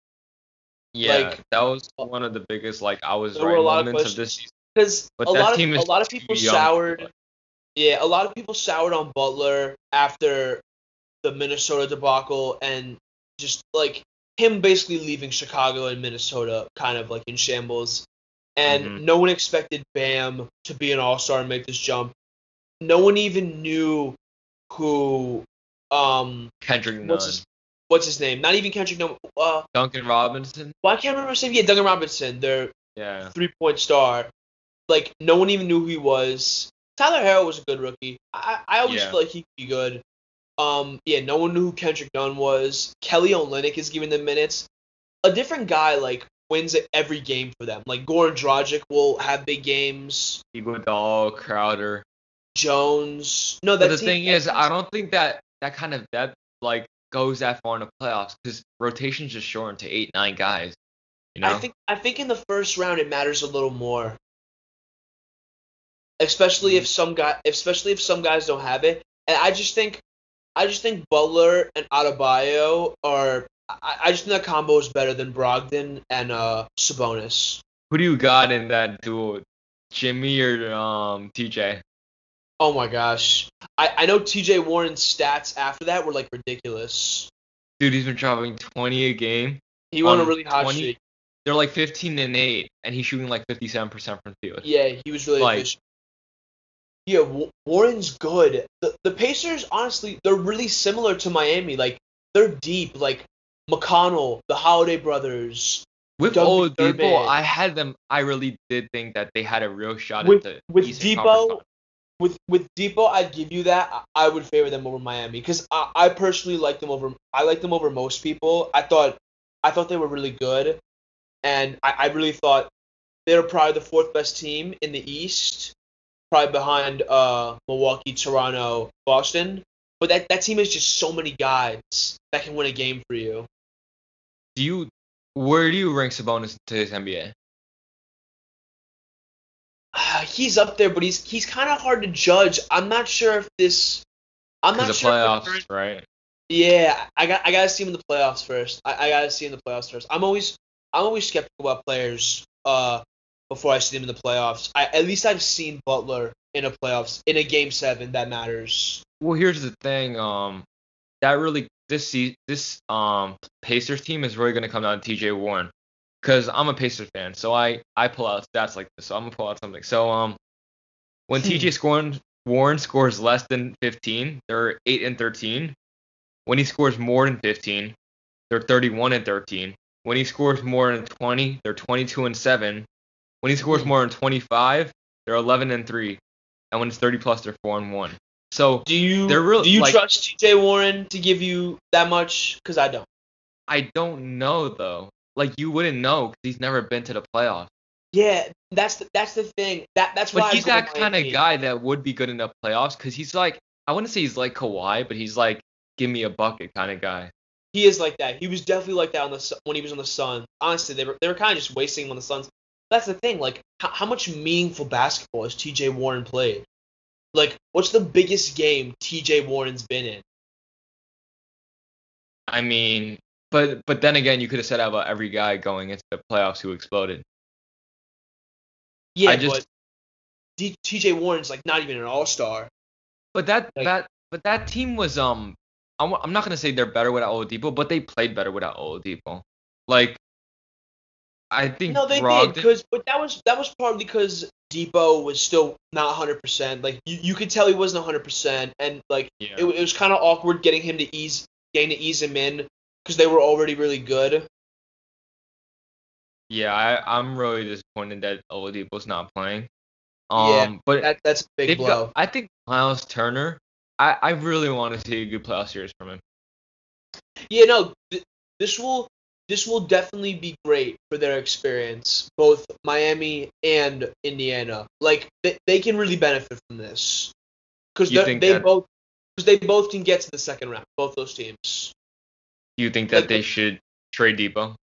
yeah, Like that was uh, one of the biggest like I was there were right a lot of moments of this questions season. because But a that lot of team a is lot of too people young to be soured. like. Yeah, a lot of people soured on Butler after the Minnesota debacle and just like him basically leaving Chicago and Minnesota kind of like in shambles. And Hmm. no one expected Bam to be an all-star and make this jump. No one even knew who um Kendrick what's Nunn, his what's his name? Not even Kendrick Nunn. Uh, Duncan Robinson. well, I can't remember his name. Yeah, Duncan Robinson, their Yeah, three-point star. Like no one even knew who he was. Tyler Harrow was a good rookie. I I always yeah. feel like he could be good. Um, yeah, no one knew who Kendrick Nunn was. Kelly Olynyk is giving them minutes. A different guy like wins every game for them. Like Goran Dragic will have big games. Iguodala, Crowder. Jones. No, But that the team. thing That is, I team's, don't think that that kind of depth like goes that far in the playoffs because rotation's just shortened to eight, nine guys. You I know? think. I think in the first round it matters a little more, especially Mm. if some guy, especially if some guys don't have it. And I just think, I just think Butler and Adebayo are. I, I just think that combo is better than Brogdon and uh Sabonis. Who do you got in that duel, Jimmy or um T J? Oh my gosh. I, I know T J Warren's stats after that were like ridiculous. Dude, he's been dropping twenty a game He went on a on really hot twenty. streak. They're like fifteen and eight, and he's shooting like fifty-seven percent from the field. Yeah, he was really Like, efficient. Yeah, W- Warren's good. The the Pacers, honestly, they're really similar to Miami. Like they're deep. Like McConnell, the Holiday brothers, with Doug Oladipo, McDermott. I had them. I really did think that they had a real shot at With the with Eastern Conference Depot, Finals. with with Depot, I'd give you that. I, I would favor them over Miami because I, I personally like them over. I like them over most people. I thought I thought they were really good, and I, I really thought they were probably the fourth best team in the East, probably behind uh, Milwaukee, Toronto, Boston. But that, that team has just so many guys that can win a game for you. Do you? Where do you rank Sabonis to his N B A? Uh, he's up there, but he's he's kind of hard to judge. I'm not sure if this. I'm Because not the sure if the playoffs, current. right? Yeah, I got I gotta see him in the playoffs first. I, I gotta see him in the playoffs first. I'm always I'm always skeptical about players uh before I see them in the playoffs. I at least I've seen Butler in a playoffs in a game seven that matters. Well, here's the thing. Um, that really this se- this um Pacers team is really gonna come down to T J Warren. Because I'm a Pacers fan, so I I pull out stats like this. So I'm gonna pull out something. So um, when Hmm. T J scoring Warren scores less than fifteen, they're eight and thirteen. When he scores more than fifteen, they're thirty-one and thirteen. When he scores more than twenty, they're twenty-two and seven. When he scores Hmm. more than twenty-five, they're eleven and three. And when it's thirty plus, they're four and one. So Do you they're real do you like trust T J Warren to give you that much? Because I don't. I don't know though. Like you wouldn't know because he's never been to the playoffs. Yeah, that's the, that's the thing. That that's But why I he's go that kind of Miami. guy that would be good in the playoffs because he's like I wouldn't say he's like Kawhi, but he's like give me a bucket kind of guy. He is like that. He was definitely like that on the Su- when he was on the Suns. Honestly, they were they were kind of just wasting him on the Suns. That's the thing. Like, how, how much meaningful basketball has T J Warren played? Like, what's the biggest game T J Warren's been in? I mean, but but then again, you could have said that about every guy going into the playoffs who exploded. I Yeah, but just D- T J Warren's like not even an All Star. but that Like, that but that team was um I'm, I'm not gonna say they're better without Oladipo, but they played better without Oladipo. Like I think no, they did, Brogdon, cause but that was that was partly because Depot was still not one hundred percent. Like you, you could tell he wasn't one hundred percent, and like it, yeah, it was kind of awkward getting him to ease getting to ease him in because they were already really good. yeah, I I'm really disappointed that Oladipo's not playing. Yeah, Um, but that that's a big they've got blow. I think Miles Turner. I I really want to see a good playoff series from him. Yeah, no, th- this will this will definitely be great for their experience, both Miami and Indiana. Like they, they can really benefit from this because You they think they that both because they both can get to the second round, both those teams. you think that Like they should trade Depot?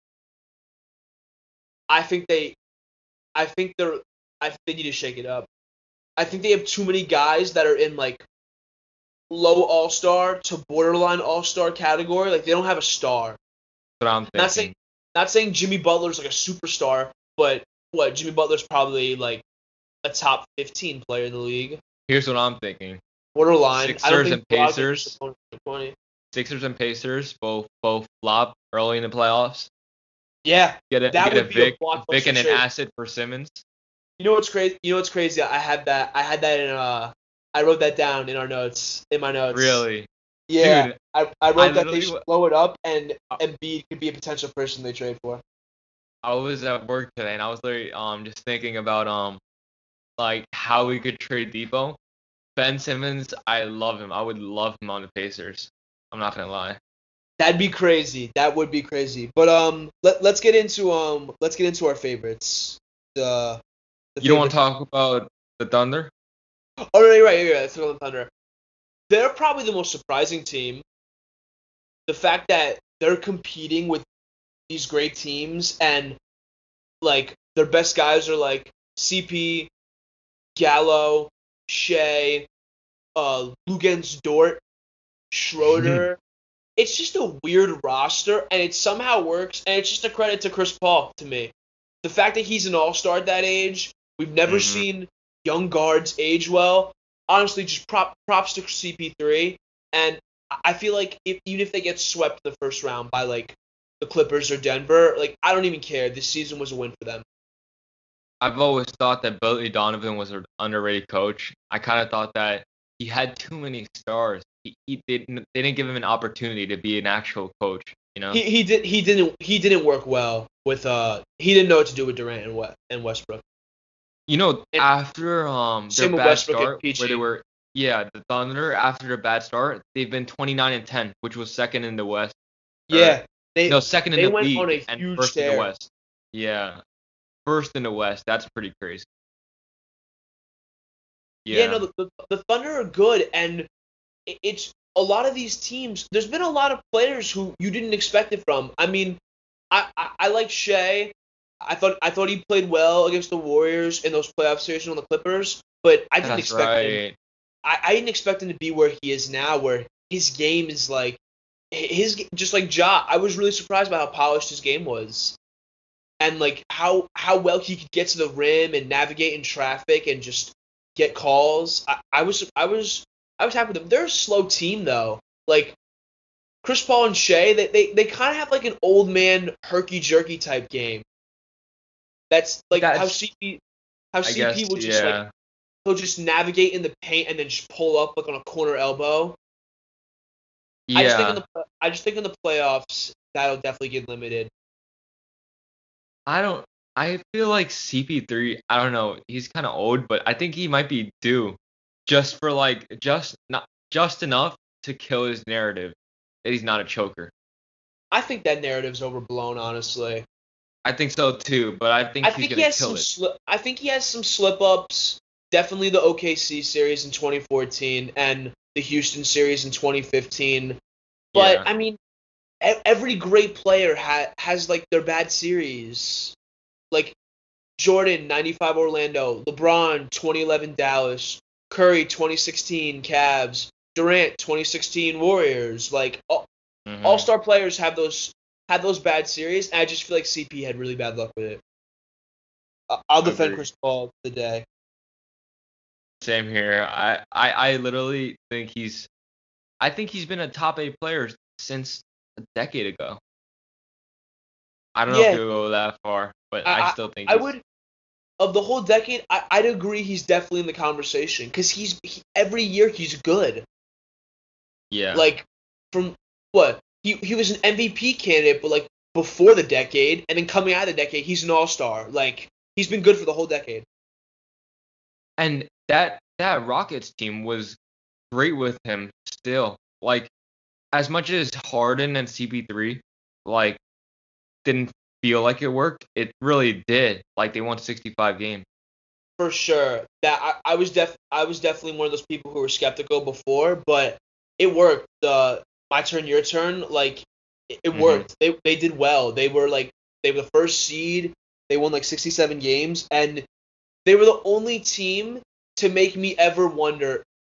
I think they I think they're I think they need to shake it up. I think they have too many guys that are in like low all star to borderline all star category. Like they don't have a star. That's what I'm Not saying thinking. not saying Jimmy Butler's like a superstar, but what Jimmy Butler's probably like a top fifteen player in the league. Here's what I'm thinking. Borderline. I don't Sixers think and Brogdon's Pacers. top twenty. Sixers and Pacers both both flop early in the playoffs. Yeah, Get a that get a would be a Vic, blockbuster Vic and an trade. asset for Simmons. You know what's crazy? You know what's crazy? I had that. I had that in uh. I wrote that down in our notes. In my notes. Really, Yeah. dude. I, I wrote I that they literally should wa- blow it up, and Embiid could be a potential person they trade for. I was at work today and I was literally um just thinking about um like how we could trade Depot. Ben Simmons, I love him. I would love him on the Pacers. I'm not gonna lie. That'd be crazy. That would be crazy. But um, let let's get into um, let's get into our favorites. The, the You don't want favorite- to talk about the Thunder? Oh no, you're right. You're right. Let's go on Thunder. They're probably the most surprising team. The fact that they're competing with these great teams and like their best guys are like C P, Gallo, Shea, uh, Lugens Dort, Schroeder. It's just a weird roster, and it somehow works, and it's just a credit to Chris Paul to me. The fact that he's an all-star at that age, we've never Mhm. seen young guards age well. Honestly, just prop, props to C P three, and I- I feel like if, even if they get swept in the first round by like the Clippers or Denver, like I don't even care. This season was a win for them. I've always thought that Billy Donovan was an underrated coach. I kind of thought that he had too many stars. He, he didn't they didn't give him an opportunity to be an actual coach. You know. He he did he didn't he didn't work well with uh he didn't know what to do with Durant and West, and Westbrook. You know, And after um same their with bad Westbrook and start, P G. where they were, yeah, the Thunder after their bad start, they've been twenty-nine and ten, which was second in the West. Or- Yeah, they no, second in they the went league on a and huge first in tear. the West. Yeah, first in the West. That's pretty crazy. Yeah, Yeah, no, the, the, the Thunder are good, and it, it's a lot of these teams. There's been a lot of players who you didn't expect it from. I mean, I, I, I like Shea. I thought I thought he played well against the Warriors in those playoff series on the Clippers, but I didn't that's expect him. right. I, I didn't expect him to be where he is now, where his game is like his just like Ja. I was really surprised by how polished his game was, and like how how well he could get to the rim and navigate in traffic and just get calls. I, I was I was I was happy with them. They're a slow team though. Like Chris Paul and Shea, they they, they kind of have like an old man herky jerky type game. That's like how That's- C P how I C P guess, will just like yeah. he'll just navigate in the paint and then just pull up like on a corner elbow. I just think Yeah, in the I just think in the playoffs that'll definitely get limited. I don't. I feel like C P three. I don't know. He's kind of old, but I think he might be due, just for like just not just enough to kill his narrative that he's not a choker. I think that narrative's overblown, honestly. I think so too, but I think I he's think he gonna has kill some it. slip. I think he has some slip ups. Definitely the O K C series in twenty fourteen and the Houston series in twenty fifteen. But Yeah. I mean, e- every great player ha- has like their bad series. Like Jordan, ninety-five Orlando, LeBron, twenty eleven Dallas, Curry, twenty sixteen Cavs, Durant, twenty sixteen Warriors. Like all, Mhm. all-star players have those had those bad series, and I just feel like C P had really bad luck with it. I- I'll defend Agreed. Chris Paul today. Same here. I, I I literally think he's. I think he's been a top eight player since a decade ago. I don't know Yeah. if he'll go that far, but I- I, still think I he's, would of the whole decade. I, I'd agree he's definitely in the conversation because he's he, every year he's good. Yeah. Like from what he he was an M V P candidate, but like before the decade, and then coming out of the decade, he's an all star. Like he's been good for the whole decade. And that that Rockets team was great with him still. Like as much as Harden and C P three like didn't feel like it worked, it really did. Like they won sixty-five games. For sure. That I, I was def I was definitely one of those people who were skeptical before, but it worked. The my turn, your turn, like it, it Mhm. worked. They they did well. They were like they were the first seed. They won like sixty-seven games, and they were the only team to make me ever wonder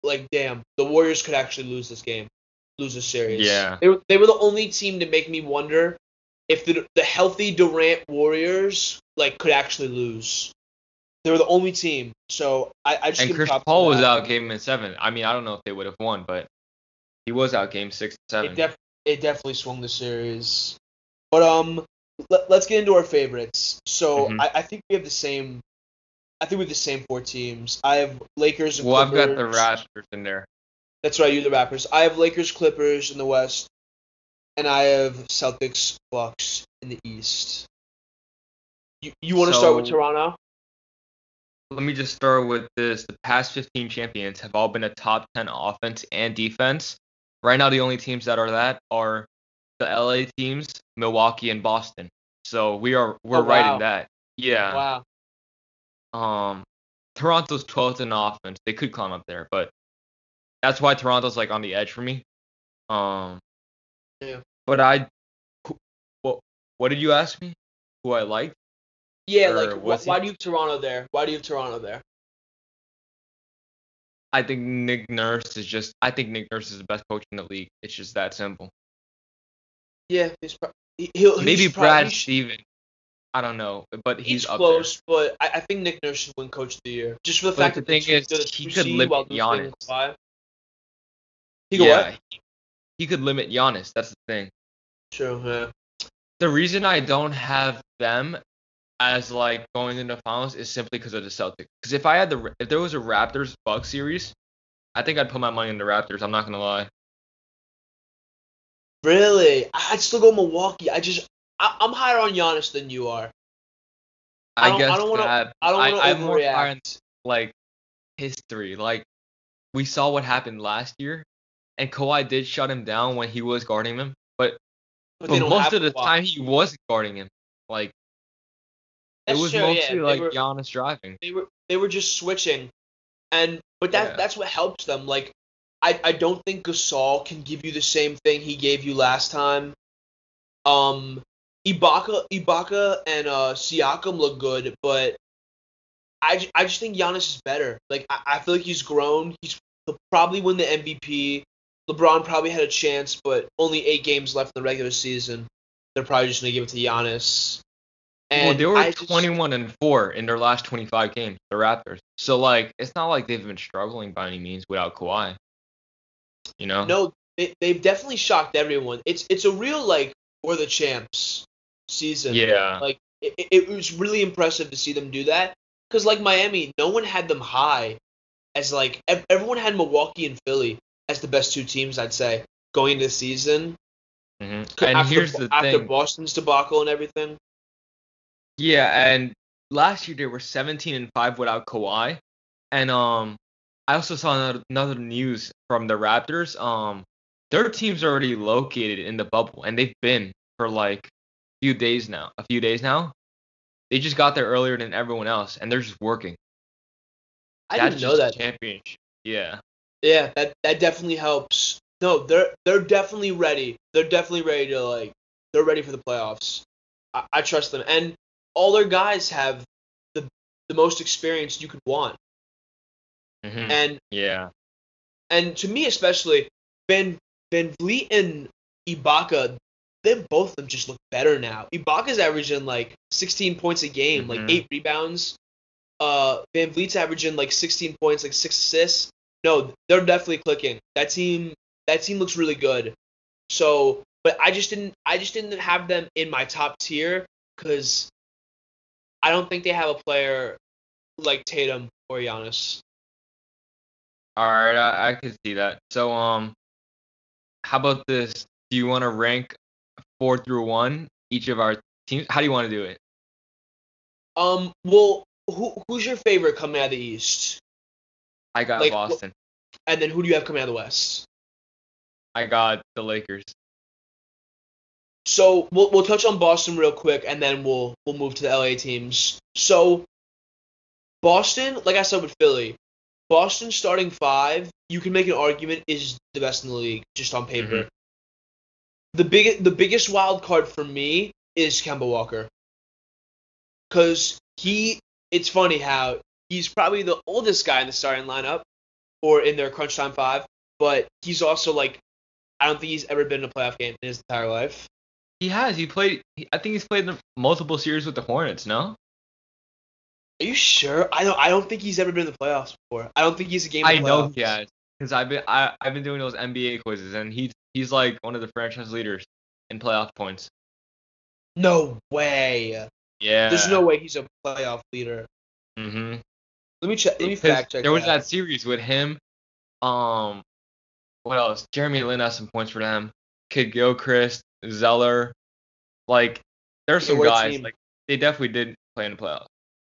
like, damn, the Warriors could actually lose this game, lose this series. Yeah. They were, they were the only team to make me wonder if the the healthy Durant Warriors like could actually lose. They were the only team, so I, I just And give Chris props Paul to was that. out game in seven. I mean, I don't know if they would have won, but he was out game six and It seven. def it definitely swung the series. But um, let, let's get into our favorites. So hmm I, I think we have the same. I think we have the same four teams. I have Lakers and Well, I've got the Clippers. Raptors in there. That's right, you the Raptors. I have Lakers, Clippers in the West, and I have Celtics, Bucks in the East. You you want to start with So Toronto? let me just start with this. The past fifteen champions have all been a top ten offense and defense. Right now, the only teams that are that are the L A teams, Milwaukee and Boston. So we are Oh we're right in wow, that. Yeah. wow. Um, Toronto's twelfth in offense. They could climb up there, but that's why Toronto's like on the edge for me. Um, Yeah. but I, who- what what did you ask me? Who I liked, Yeah, like or wh- was he? why do you have Toronto there? Why do you have Toronto there? I think Nick Nurse is just. I think Nick Nurse is the best coach in the league. It's just that simple. Yeah, he's pro- he, he'll Maybe he's probably Brad Stevens. I don't know, but he's he's up there. close, but I, I think Nick Nurse should win Coach of the Year just for the But fact the that they thing is, took the he two could seed while limit losing Giannis. Kawhi. He go Yeah, what? he, he could limit Giannis. That's the thing. True. Yeah. The reason I don't have them as like going into finals is simply because of the Celtics. Because if I had the if there was a Raptors Bucks series, I think I'd put my money in the Raptors. I'm not gonna lie. Really? I- I'd still go Milwaukee. I just I, I'm higher on Giannis than you are. I I don't I guess don't want to that I don't I want I'm to more higher in overreact. like history. Like we saw what happened last year, and Kawhi did shut him down when he was guarding him, but But they but don't most have of the Kawhi. time he wasn't guarding him. Like it That's was true. Yeah, mostly they like were Giannis driving. they were they were just switching, and but that Yeah. that's what helps them. Like I I don't think Gasol can give you the same thing he gave you last time. Um, Ibaka Ibaka and uh Siakam look good, but I, ju- I just think Giannis is better. Like I, I feel like he's grown. He's he'll probably win the M V P. LeBron probably had a chance, but only eight games left in the regular season. They're probably just gonna give it to Giannis. Well, they And were I just twenty-one and four in their last twenty-five games, the Raptors. So like, it's not like they've been struggling by any means without Kawhi, you know? no, they, they've definitely shocked everyone. It's it's a real like we're the champs season. Yeah. Like it, it it was really impressive to see them do that. Cause like Miami, no one had them high as like ev- everyone had Milwaukee and Philly as the best two teams. I'd say going into the season hmm c- And after here's the after thing. Boston's debacle and everything. Yeah, and last year they were seventeen and five without Kawhi. And um, I also saw another, another news from the Raptors. Um, their team's already located in the bubble, and they've been for like a few days now. A few days now. They just got there earlier than everyone else, and they're just working. I That's didn't know just a that. championship. Yeah. Yeah, that that definitely helps. No, they're they're definitely ready. They're definitely ready to like they're ready for the playoffs. I, I trust them, and all their guys have the the most experience you could want. hmm And Yeah. and to me especially, Van Van Vliet and Ibaka, they both of them just look better now. Ibaka's averaging like sixteen points a game, like hmm eight rebounds. Uh, Van Vliet's averaging like sixteen points, like six assists. No, they're definitely clicking. That team, that team looks really good. So, but I just didn't, I just didn't have them in my top tier because I don't think they have a player like Tatum or Giannis. All right, I, I can see that. So um, how about this? Do you want to rank four through one each of our teams? How do you want to do it? Um, well, who who's your favorite coming out of the East? I got Like, wh- Boston. and then who do you have coming out of the West? I got the Lakers. So we'll we'll touch on Boston real quick, and then we'll we'll move to the L A teams. So Boston, like I said with Philly, Boston starting five, you can make an argument is the best in the league just on hmm paper. The big the biggest wild card for me is Kemba Walker, cause he. It's funny how he's probably the oldest guy in the starting lineup, or in their crunch time five, but he's also like I don't think he's ever been in a playoff game in his entire life. He has. He played. He, I think he's played in multiple series with the Hornets. No. Are you sure? I don't. I don't think he's ever been in the playoffs before. I don't think he's a game. I of know playoffs. he has because I've been I, I've been doing those N B A quizzes and he's he's like one of the franchise leaders in playoff points. No way. Yeah. There's no way he's a playoff leader. Mhm. Let me check. Let me Because fact check. There was that. that series with him. Um. What else? Jeremy Lin has some points for them. Kid Gilchrist, Zeller, like there's Yeah, some what a guys team. like they definitely did play in the playoffs.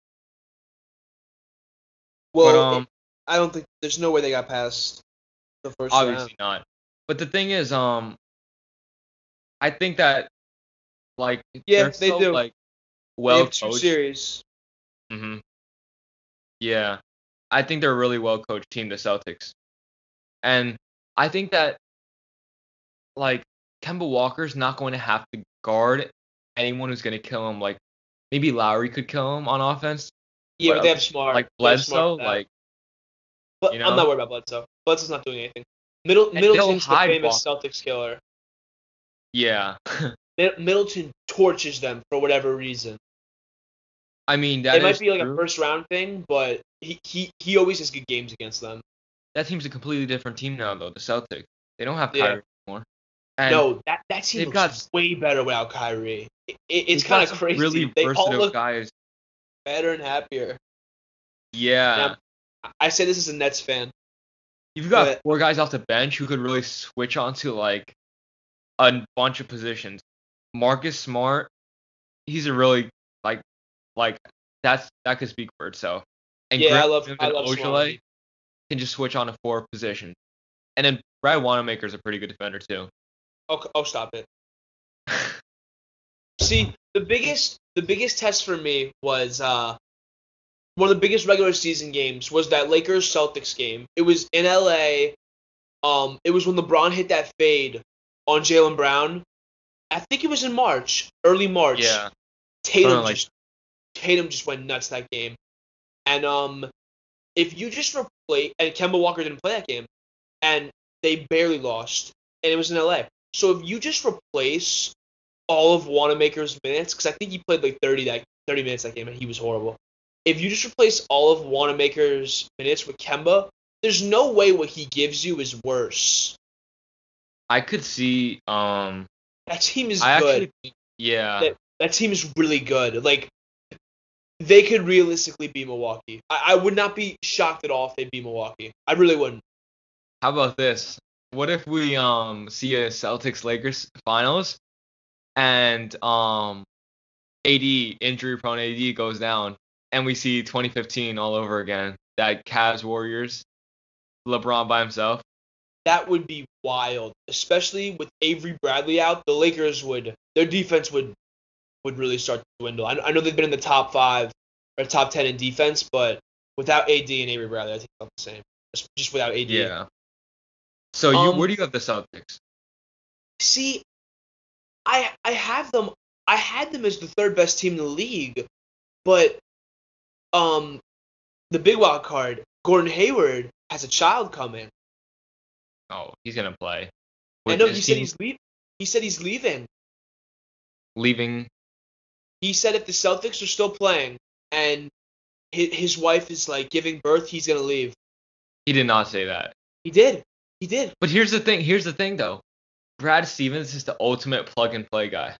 Well, But um, it, I don't think there's no way they got past the first obviously round. not. But the thing is, um, I think that like Yeah, they're they so do. like They well have two coached. series. Mhm. Yeah, I think they're a really well coached team, the Celtics, and I think that like Kemba Walker's not going to have to guard anyone who's going to kill him. Like maybe Lowry could kill him on offense, Yeah, but but uh, they have smart. like They have smart Bledsoe, for that. like But you I'm not know, worried about Bledsoe. Bledsoe's not doing anything. Middle and they'll Middleton's the hide famous Walker. Celtics killer. Yeah. Mid- Middleton torches them for whatever reason. I mean that It might is be like a true. first round thing, but he, he, he always has good games against them. That team's a completely different team now, though. The Celtics. They don't have Yeah. Kyrie anymore. And No, that, that team they've looks got way better without Kyrie. It, it, it's they've kind got of some crazy. really They all versatile look guys. better and happier. Yeah. Now, I say this as a Nets fan. You've got but- four guys off the bench who could really switch onto like a bunch of positions. Marcus Smart, he's a really like like that's that could speak for itself. And Yeah, Grant I love- Williams I and love Smart. Ojale can just switch on to four positions. And then Brad Wanamaker's a pretty good defender too. Oh, oh, stop it. See, the biggest the biggest test for me was uh, one of the biggest regular season games was that Lakers Celtics game. It was in L A. Um, it was when LeBron hit that fade on Jaylen Brown. I think it was in March, early March. Yeah. Tatum Something like- just Tatum just went nuts that game. And um, if you just replace and Kemba Walker didn't play that game, and they barely lost, and it was in L A. So if you just replace all of Wanamaker's minutes, because I think he played like thirty that thirty minutes that game, and he was horrible. If you just replace all of Wanamaker's minutes with Kemba, there's no way what he gives you is worse. I could see um That team is I good. actually think, yeah. that, that team is really good. Like, they could realistically beat Milwaukee. I, I would not be shocked at all if they beat Milwaukee. I really wouldn't. How about this? What if we um see a Celtics Lakers finals and um A D injury prone A D goes down and we see twenty fifteen all over again. That Cavs Warriors, LeBron by himself. That would be wild, especially with Avery Bradley out. The Lakers would their defense would would really start to dwindle. I, I know they've been in the top five or top ten in defense, but without A D and Avery Bradley, I think it's not the same. Just, just without A D. Yeah. So you Um, where do you have the Celtics? See, I I have them. I had them as the third best team in the league, but um, the big wild card, Gordon Hayward has a child coming. Oh, he's gonna play. I With know his he said team he's leave. He said he's leaving. leaving. He said if the Celtics are still playing and his, his wife is like giving birth, he's gonna leave. He did not say that. He did. He did. But here's the thing. Here's the thing, though. Brad Stevens is the ultimate plug and play guy.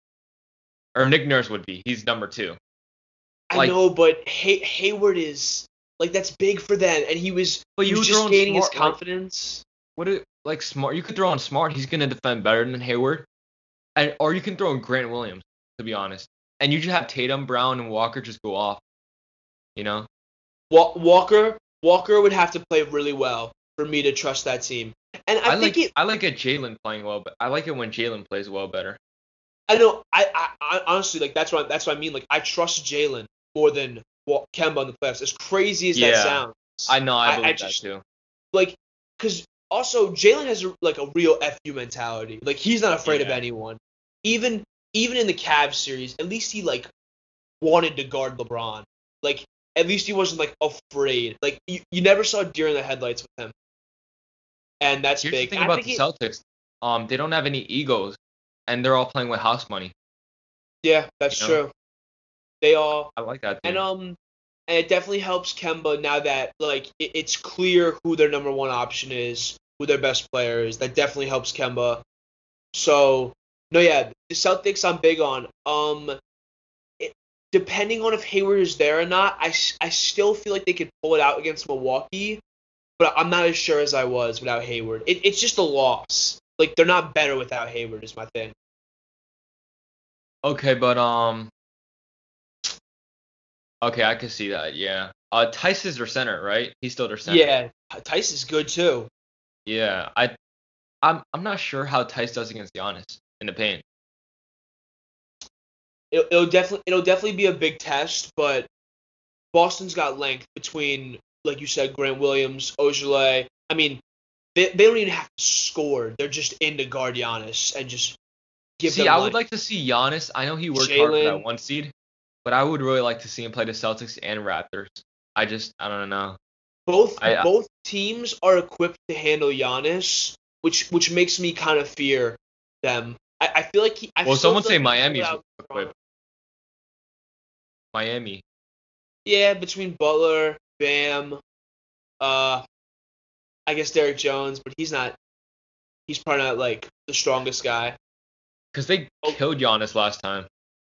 Or Nick Nurse would be. He's number two. I Like- know, but Hay- Hayward is like that's big for them, and he was. But he you was throw just in gaining his Smart, like- confidence. What it like Smart? You could throw on Smart. He's gonna defend better than Hayward. And or you can throw in Grant Williams, to be honest. And you just have Tatum, Brown, and Walker just go off. You know. Wa- Walker Walker would have to play really well for me to trust that team. And I, I, think like it. I like it Jalen playing well, but I like it when Jalen plays well better. I know. I, I, I honestly like that's what that's what I mean. Like I trust Jalen more than Wa- Kemba in the playoffs. As crazy as that Yeah. sounds. I know. I I- believe I that just- too. like because also Jalen has a, like a real F U mentality. Like he's not afraid of Yeah. anyone. Even even in the Cavs series, at least he like wanted to guard LeBron. Like at least he wasn't like afraid. Like you, you never saw deer in the headlights with him, and that's Here's the big. thing And I about think the it, Celtics. Um, they don't have any egos, and they're all playing with house money. yeah, that's You know, true. They all I like that and team. um and it definitely helps Kemba now that like it, it's clear who their number one option is, who their best player is. That definitely helps Kemba. So no, yeah, the Celtics I'm big on. Um, it, depending on if Hayward is there or not, I, s- I still feel like they could pull it out against Milwaukee, but I'm not as sure as I was without Hayward. It, it's just a loss. Like they're not better without Hayward is my thing. Okay, but um, okay, I can see that. Yeah. Uh, Tice is their center, right? He's still their center. Yeah, Tice is good too. Yeah. I I'm I'm not sure how Tice does against Giannis in the paint. It'll, it'll definitely it'll definitely be a big test, but Boston's got length between, like you said, Grant Williams, Ojale. I mean, they, they don't even have to score. They're just in to guard Giannis and just give See, them I would length. like to see Giannis. I know he worked hard for that Jalen, one seed, but I would really like to see him play the Celtics and Raptors. I just I don't know. both I, I both teams are equipped to handle Giannis, which which makes me kind of fear them. I, I feel like he. I well, still someone feel say like he pulled Miami's out equipped. Miami. Yeah, between Butler, Bam, uh, I guess Derek Jones, but he's not. He's probably not like the strongest guy. Because they Oh, killed Giannis last time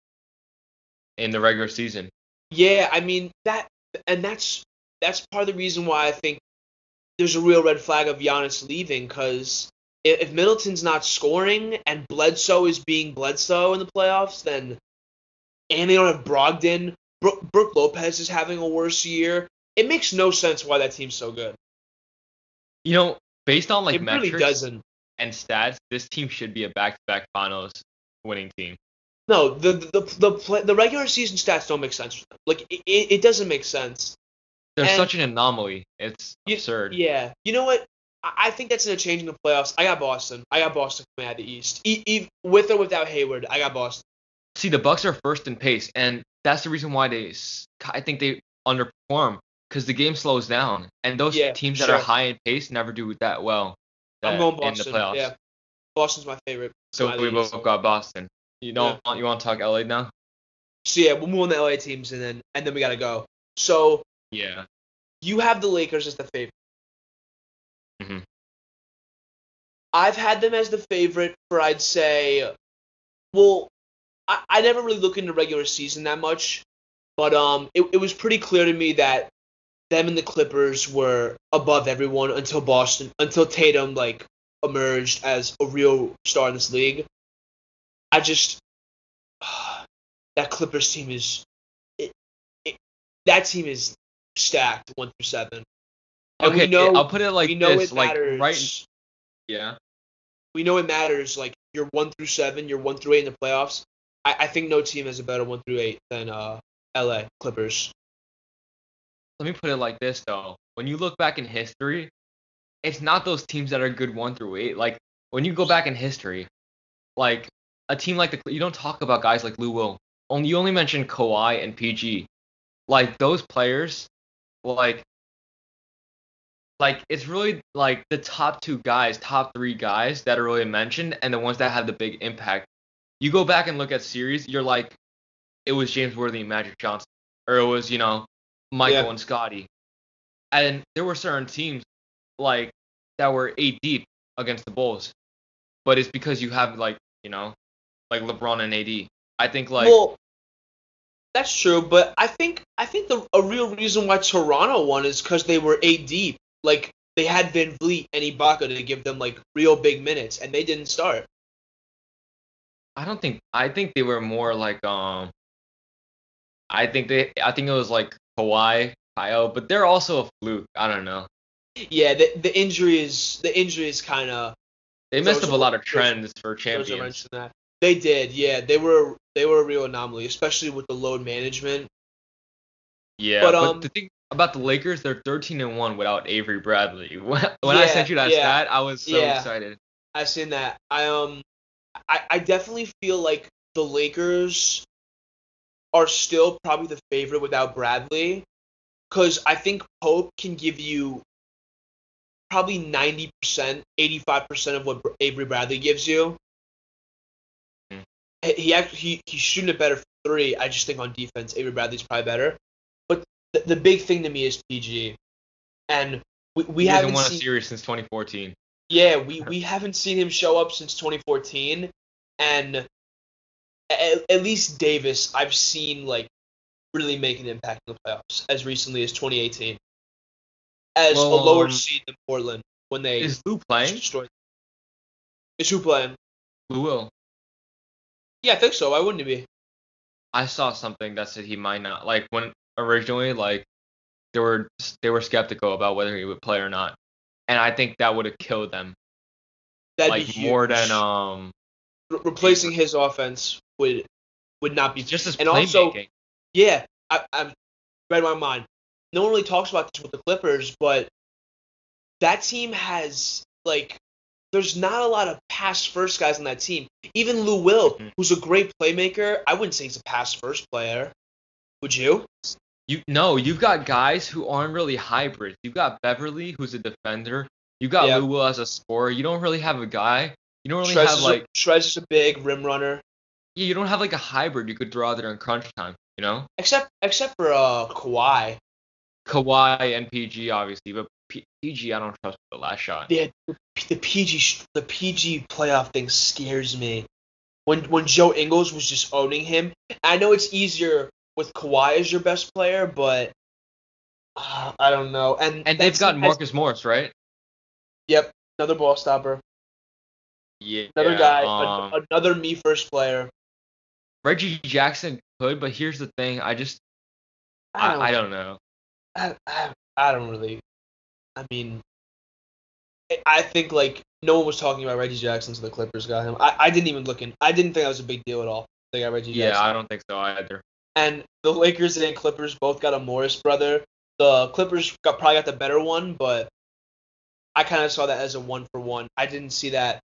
in the regular season. yeah, I mean that, and that's that's part of the reason why I think there's a real red flag of Giannis leaving. Because if, if Middleton's not scoring and Bledsoe is being Bledsoe in the playoffs, then and they don't have Brogdon, Brook, Brook Lopez is having a worse year. It makes no sense why that team's so good. You know, based on like It really metrics doesn't. and stats, this team should be a back-to-back finals winning team. No, the the the the, the regular season stats don't make sense for them. Like it, it doesn't make sense. They're And such an anomaly. It's you, absurd. yeah, you know what? I I think that's going to change in the playoffs. I got Boston. I got Boston coming out of the East. E- e- with or without Hayward, I got Boston. See, the Bucks are first in pace, and that's the reason why they, s- I think they underperform because the game slows down, and those Yeah, teams that are sure. high in pace never do that well I'm that going in the Boston. playoffs. Yeah, Boston's my favorite. to come So out of we the East. both got Boston. You Yeah. don't you want to talk L A now? So yeah, we'll move on to L A teams and then and then we gotta go. So Yeah. you have the Lakers as the favorite. hmm I've had them as the favorite for I'd say, well, I, I never really look into regular season that much, but um, it, it was pretty clear to me that them and the Clippers were above everyone until Boston, until Tatum like emerged as a real star in this league. I just that Clippers team is it, it, that team is stacked one through seven, and we Okay, know I'll put it like we know this, it like right. matters. Yeah. We know it matters. Like you're one through seven, you're one through eight in the playoffs. I, I think no team has a better one through eight than uh L A Clippers. Let me put it like this though. When you look back in history, it's not those teams that are good one through eight. Like when you go back in history, like a team like the you don't talk about guys like Lou Will. Only you only mention Kawhi and P G. Like those players, like like it's really like the top two guys, top three guys that are really mentioned, and the ones that have the big impact. You go back and look at series, you're like, it was James Worthy and Magic Johnson, or it was you know Michael Yeah. and Scotty, and there were certain teams like that were eight deep against the Bulls, but it's because you have like you know like LeBron and A D. I think like Well, that's true, but I think I think the a real reason why Toronto won is because they were eight deep. Like they had Van Vliet and Ibaka to give them like real big minutes, and they didn't start. I don't think I think they were more like um I think they I think it was like Kawhi, Kyle, but they're also a fluke. I don't know. Yeah, the the injury is the injury is kind of They messed throws up a a lot of throws, trends for throws a wrench champions. in that. They did, yeah. They were they were a real anomaly, especially with the load management. Yeah, But but um, the thing about the Lakers, they're thirteen and one without Avery Bradley. When when I yeah, sent you that yeah, stat, I was so yeah. excited. I've seen that. I um, I I definitely feel like the Lakers are still probably the favorite without Bradley. because I think Pope can give you probably ninety percent, eighty-five percent of what Avery Bradley gives you. Mm. He actually he, he's shooting it better for three. I just think on defense, Avery Bradley's probably better. But the, the big thing to me is P G, and we, we he haven't hasn't won seen, a series since twenty fourteen. Yeah, we, we haven't seen him show up since twenty fourteen, and at, at least Davis, I've seen like really make an impact in the playoffs as recently as twenty eighteen, as Well, a lower um, seed than Portland when they Is Lou playing? destroyed. Is who playing? Lou will. Yeah, I think so. Why wouldn't he be? I saw something that said he might not. Like when originally, like they were they were skeptical about whether he would play or not, and I think that would have killed them. That'd like be huge. more than um Re- replacing his offense would would not be just his and also playmaking. yeah, I, I've read my mind. No one really talks about this with the Clippers, but that team has like there's not a lot of pass first guys on that team. Even Lou Will, Mhm. who's a great playmaker, I wouldn't say he's a pass first player. Would you? You no, you've got guys who aren't really hybrids. You've got Beverly, who's a defender. You got Yeah. Lou Will as a scorer. You don't really have a guy. You don't really Shrez have is like a, Shrez is a big rim runner, yeah, you don't have like a hybrid you could throw out there in crunch time. You know, except except for uh Kawhi. Kawhi and P G obviously, but P- PG I don't trust with the last shot. Yeah, the, the P G sh- the P G playoff thing scares me. When when Joe Ingles was just owning him, I know it's easier with Kawhi as your best player, but uh, I don't know. And And that they've got team has- Marcus Morris, right? Yep, another ball stopper, Yeah. another guy, Um, an- another me first player. Reggie Jackson could, but here's the thing. I just I I, don't, I don't know. I, I, I don't really. I mean, I- I think like no one was talking about Reggie Jackson, so the Clippers got him. I, I didn't even look in. I didn't think that was a big deal at all. They got Reggie Yeah, Jackson. I don't think so either. And the Lakers and Clippers both got a Morris brother. The Clippers got probably got the better one, but I kind of saw that as a one for one. I didn't see that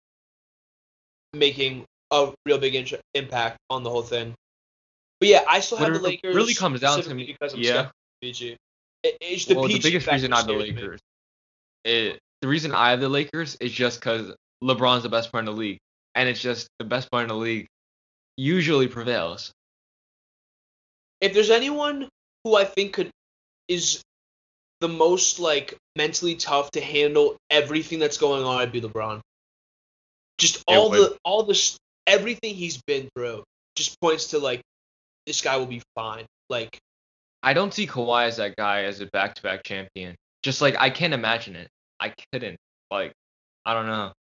making a real big in- impact on the whole thing. But yeah, I still What have it the Lakers. really comes down to specifically me- because I'm yeah. skeptical of P G. It, it's the Well, P G the biggest factor reason I have the scares me. Lakers, it, the reason I have the Lakers is just because LeBron's the best player in the league, and it's just the best player in the league usually prevails. If there's anyone who I think could is the most like mentally tough to handle everything that's going on, it'd be LeBron. Just It all would. the all the s- everything he's been through just points to like this guy will be fine. Like I don't see Kawhi as that guy as a back-to-back champion. Just like I can't imagine it. I couldn't. Like I don't know.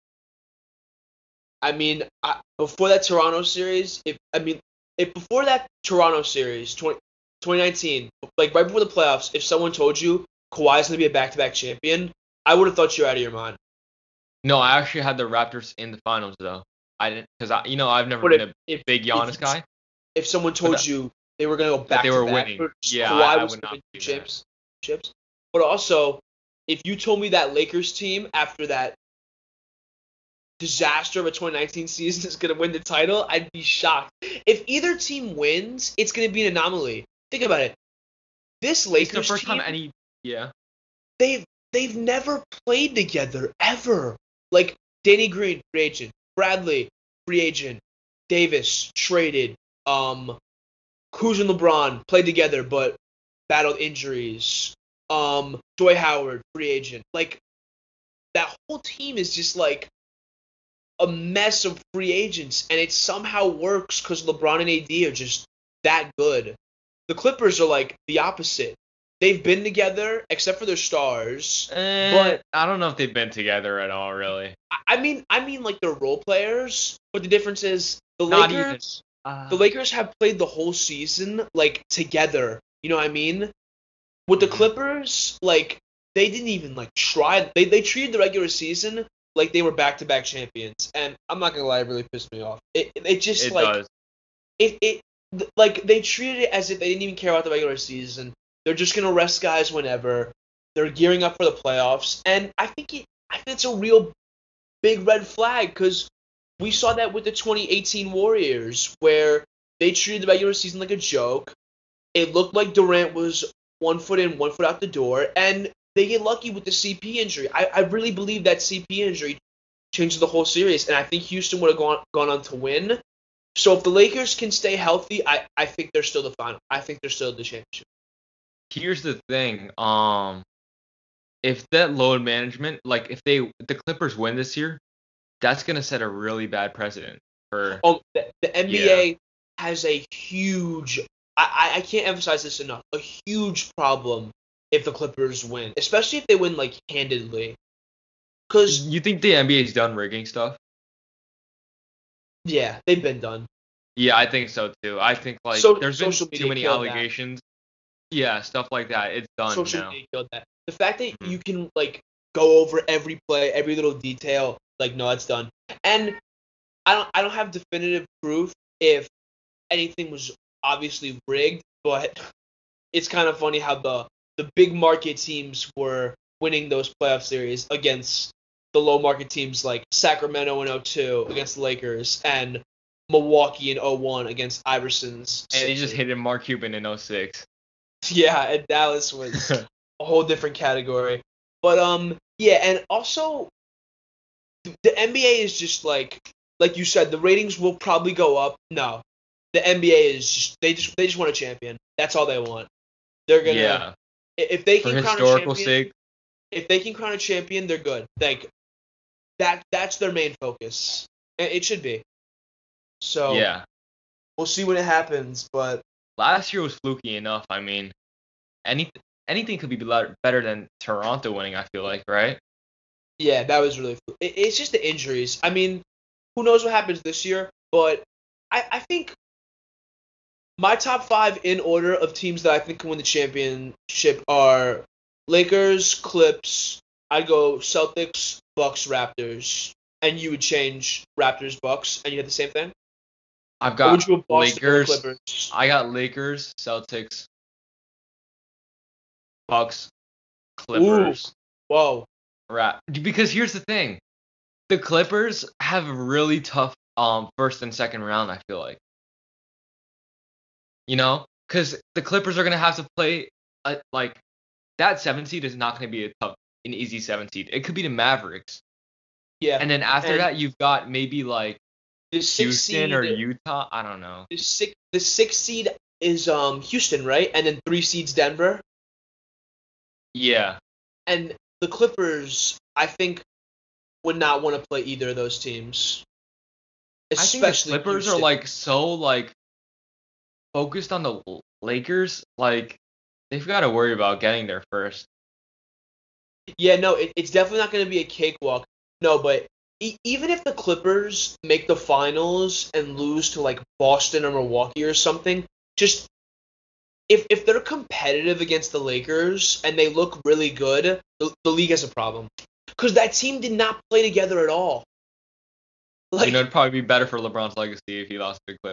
I mean, I, before that Toronto series, if I mean, if before that Toronto series, twenty, twenty nineteen, like right before the playoffs, if someone told you Kawhi's gonna be a back-to-back champion, I would have thought you're out of your mind. No, I actually had the Raptors in the finals though. I didn't because I, you know, I've never But been if, a if big Giannis if, guy. if someone told that- you they were gonna go that back they to were back, winning. or Yeah, Kawhi I- I was would gonna not win do that. chips, chips. But also, if you told me that Lakers team after that disaster of a twenty nineteen season is gonna win the title, I'd be shocked. If either team wins, it's gonna be an anomaly. Think about it. This It's Lakers the first team, time any. Yeah. they've they've never played together ever. Like Danny Green, free agent. Bradley, free agent. Davis, traded. Um, Kuz and LeBron played together but battled injuries. Um, Dwight Howard, free agent. Like that whole team is just like a mess of free agents, and it somehow works because LeBron and A D are just that good. The Clippers are like the opposite. They've been together except for their stars. Eh, But- I don't know if they've been together at all, really. I- I mean, I mean like they're role players, but the difference is the Not Lakers. even. Uh, The Lakers have played the whole season like together. You know what I mean? With the Mhm. Clippers, like they didn't even like try. They they treated the regular season like they were back to back champions, and I'm not gonna lie, it really pissed me off. It it, it just it like does. it it th- like they treated it as if they didn't even care about the regular season. They're just gonna rest guys whenever. They're gearing up for the playoffs, and I think it I think it's a real big red flag because we saw that with the twenty eighteen Warriors where they treated the regular season like a joke. It looked like Durant was one foot in, one foot out the door, and they get lucky with the C P injury. I, I really believe that C P injury changes the whole series, and I think Houston would have gone gone on to win. So if the Lakers can stay healthy, I, I think they're still the final. I think they're still the championship. Here's the thing. Um, if that load management, like if they the Clippers win this year, that's gonna set a really bad precedent for. Oh, the, the N B A Yeah. has a huge. I, I I can't emphasize this enough. A huge problem if the Clippers win, especially if they win like handedly. Because You think the N B A's done rigging stuff? yeah, they've been done. Yeah, I think so too. I think like So there's been social too media many killed that. allegations. Yeah, stuff like that. It's done Social now. media killed that. The fact that Mhm. you can like go over every play, every little detail, like no, it's done. And I don't I don't have definitive proof if anything was obviously rigged, but it's kind of funny how the the big market teams were winning those playoff series against the low market teams like Sacramento in oh two against the Lakers and Milwaukee in oh one against Iverson's And they just Sixers. hit in Mark Cuban in oh six. Yeah, and Dallas was a whole different category. But um yeah, and also the N B A is just like like you said, the ratings will probably go up. No. The N B A is just they just they just want a champion. That's all they want. They're gonna Yeah, if they for can crown a historical champion, sake. if they can crown a champion, they're good. Like that that's their main focus. And it should be. So Yeah, we'll see when it happens, but last year was fluky enough. I mean, anything anything could be better better than Toronto winning. I feel like, right? yeah, that was really it, it's just the injuries. I mean, who knows what happens this year, but I, I think my top five in order of teams that I think can win the championship are Lakers, Clips. I'd go Celtics, Bucks, Raptors, and you would change Raptors, Bucks, and you had the same thing. I've Or would got you have Boston or the Lakers. Clippers? I got Lakers, Celtics, Bucks, Ooh, Clippers, whoa. Rap. Because here's the thing, the Clippers have a really tough um first and second round. I feel like, you know, because the Clippers are gonna have to play uh, like that seven seed is not gonna be a tough, an easy seven seed. It could be the Mavericks, Yeah, and then after and that you've got maybe like the sixth Houston seed, or Utah. I don't know. the six, the sixth seed is um Houston, right? And then three seeds Denver, Yeah, and the Clippers. I think would not want to play either of those teams, I think the especially Clippers are Houston. like so like focused on the L- Lakers. Like they've got to worry about getting there first. Yeah, no, it, it's definitely not going to be a cakewalk. No, but e- even if the Clippers make the finals and lose to like Boston or Milwaukee or something, just if if they're competitive against the Lakers and they look really good, the, the league has a problem because that team did not play together at all. You know, Like, it'd probably be better for LeBron's legacy if he lost to the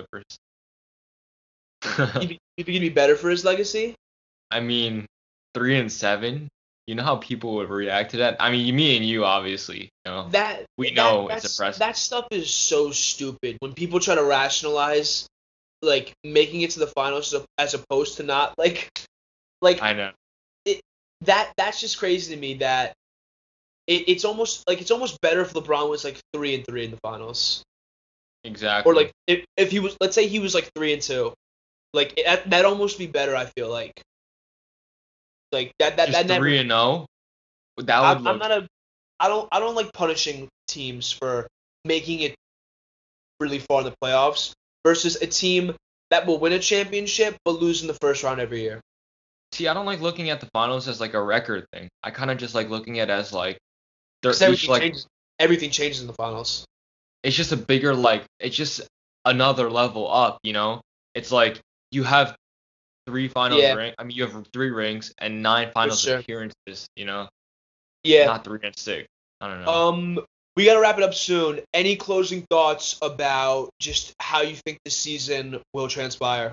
you Clippers. think it'd be better for his legacy? I mean, three and seven. You know how people would react to that? I mean, me and you, obviously. You know, That we that know it's that's impressive. that stuff is so stupid when people try to rationalize like making it to the finals as as opposed to not like like I know. it that that's just crazy to me that it, it's almost like it's almost better if LeBron was like three and three in the finals Exactly. or like if, if he was let's say he was like three and two like it, that that'd almost be better. I feel like like that that just that never three and zero. That I'm, would I'm look. not a I don't I don't like punishing teams for making it really far in the playoffs versus a team that will win a championship but lose in the first round every year. See, I don't like looking at the finals as like a record thing. I kind of just like looking at it as like they're Because each everything like changes. Everything changes in the finals. it's just a bigger like it's just another level up. You know, it's like you have three finals Yeah, ring. I mean, you have three rings and nine for finals sure. appearances. You know, Yeah. not three and six. I don't know. Um, we gotta wrap it up soon. Any closing thoughts about just how you think the season will transpire?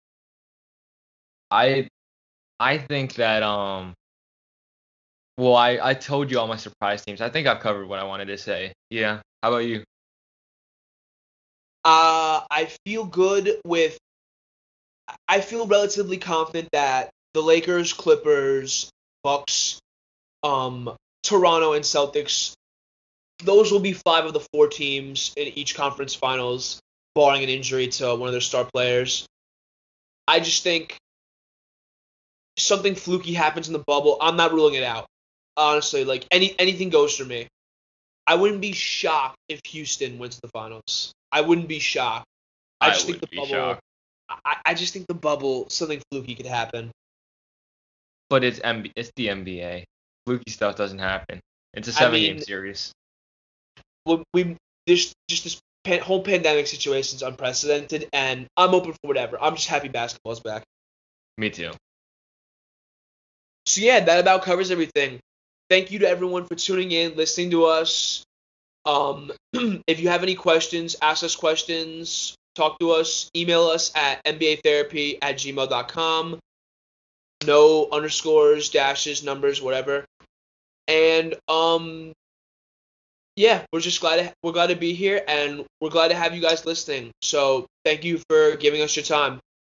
I I think that um. Well, I I told you all my surprise teams. I think I've covered what I wanted to say. Yeah. How about you? Uh, I feel good with. I feel relatively confident that the Lakers, Clippers, Bucks, um, Toronto, and Celtics. Those will be five of the four teams in each conference finals, barring an injury to one of their star players. I just think something fluky happens in the bubble. I'm not ruling it out. Honestly, like any anything goes for me. I wouldn't be shocked if Houston wins the finals. I wouldn't be shocked. I I just think the would be bubble. shocked. I, I just think the bubble, something fluky could happen. But it's M B, it's the N B A. Fluky stuff doesn't happen. It's a I seven game mean, series. we, we this just this pan, whole pandemic situation is unprecedented, and I'm open for whatever. I'm just happy basketball's back. Me too. So yeah, that about covers everything. Thank you to everyone for tuning in, listening to us. Um, if you have any questions, ask us questions, talk to us, email us at n b a therapy at gmail dot com. No underscores, dashes, numbers, whatever. And um, yeah, we're just glad to, we're glad to be here, and we're glad to have you guys listening. So thank you for giving us your time.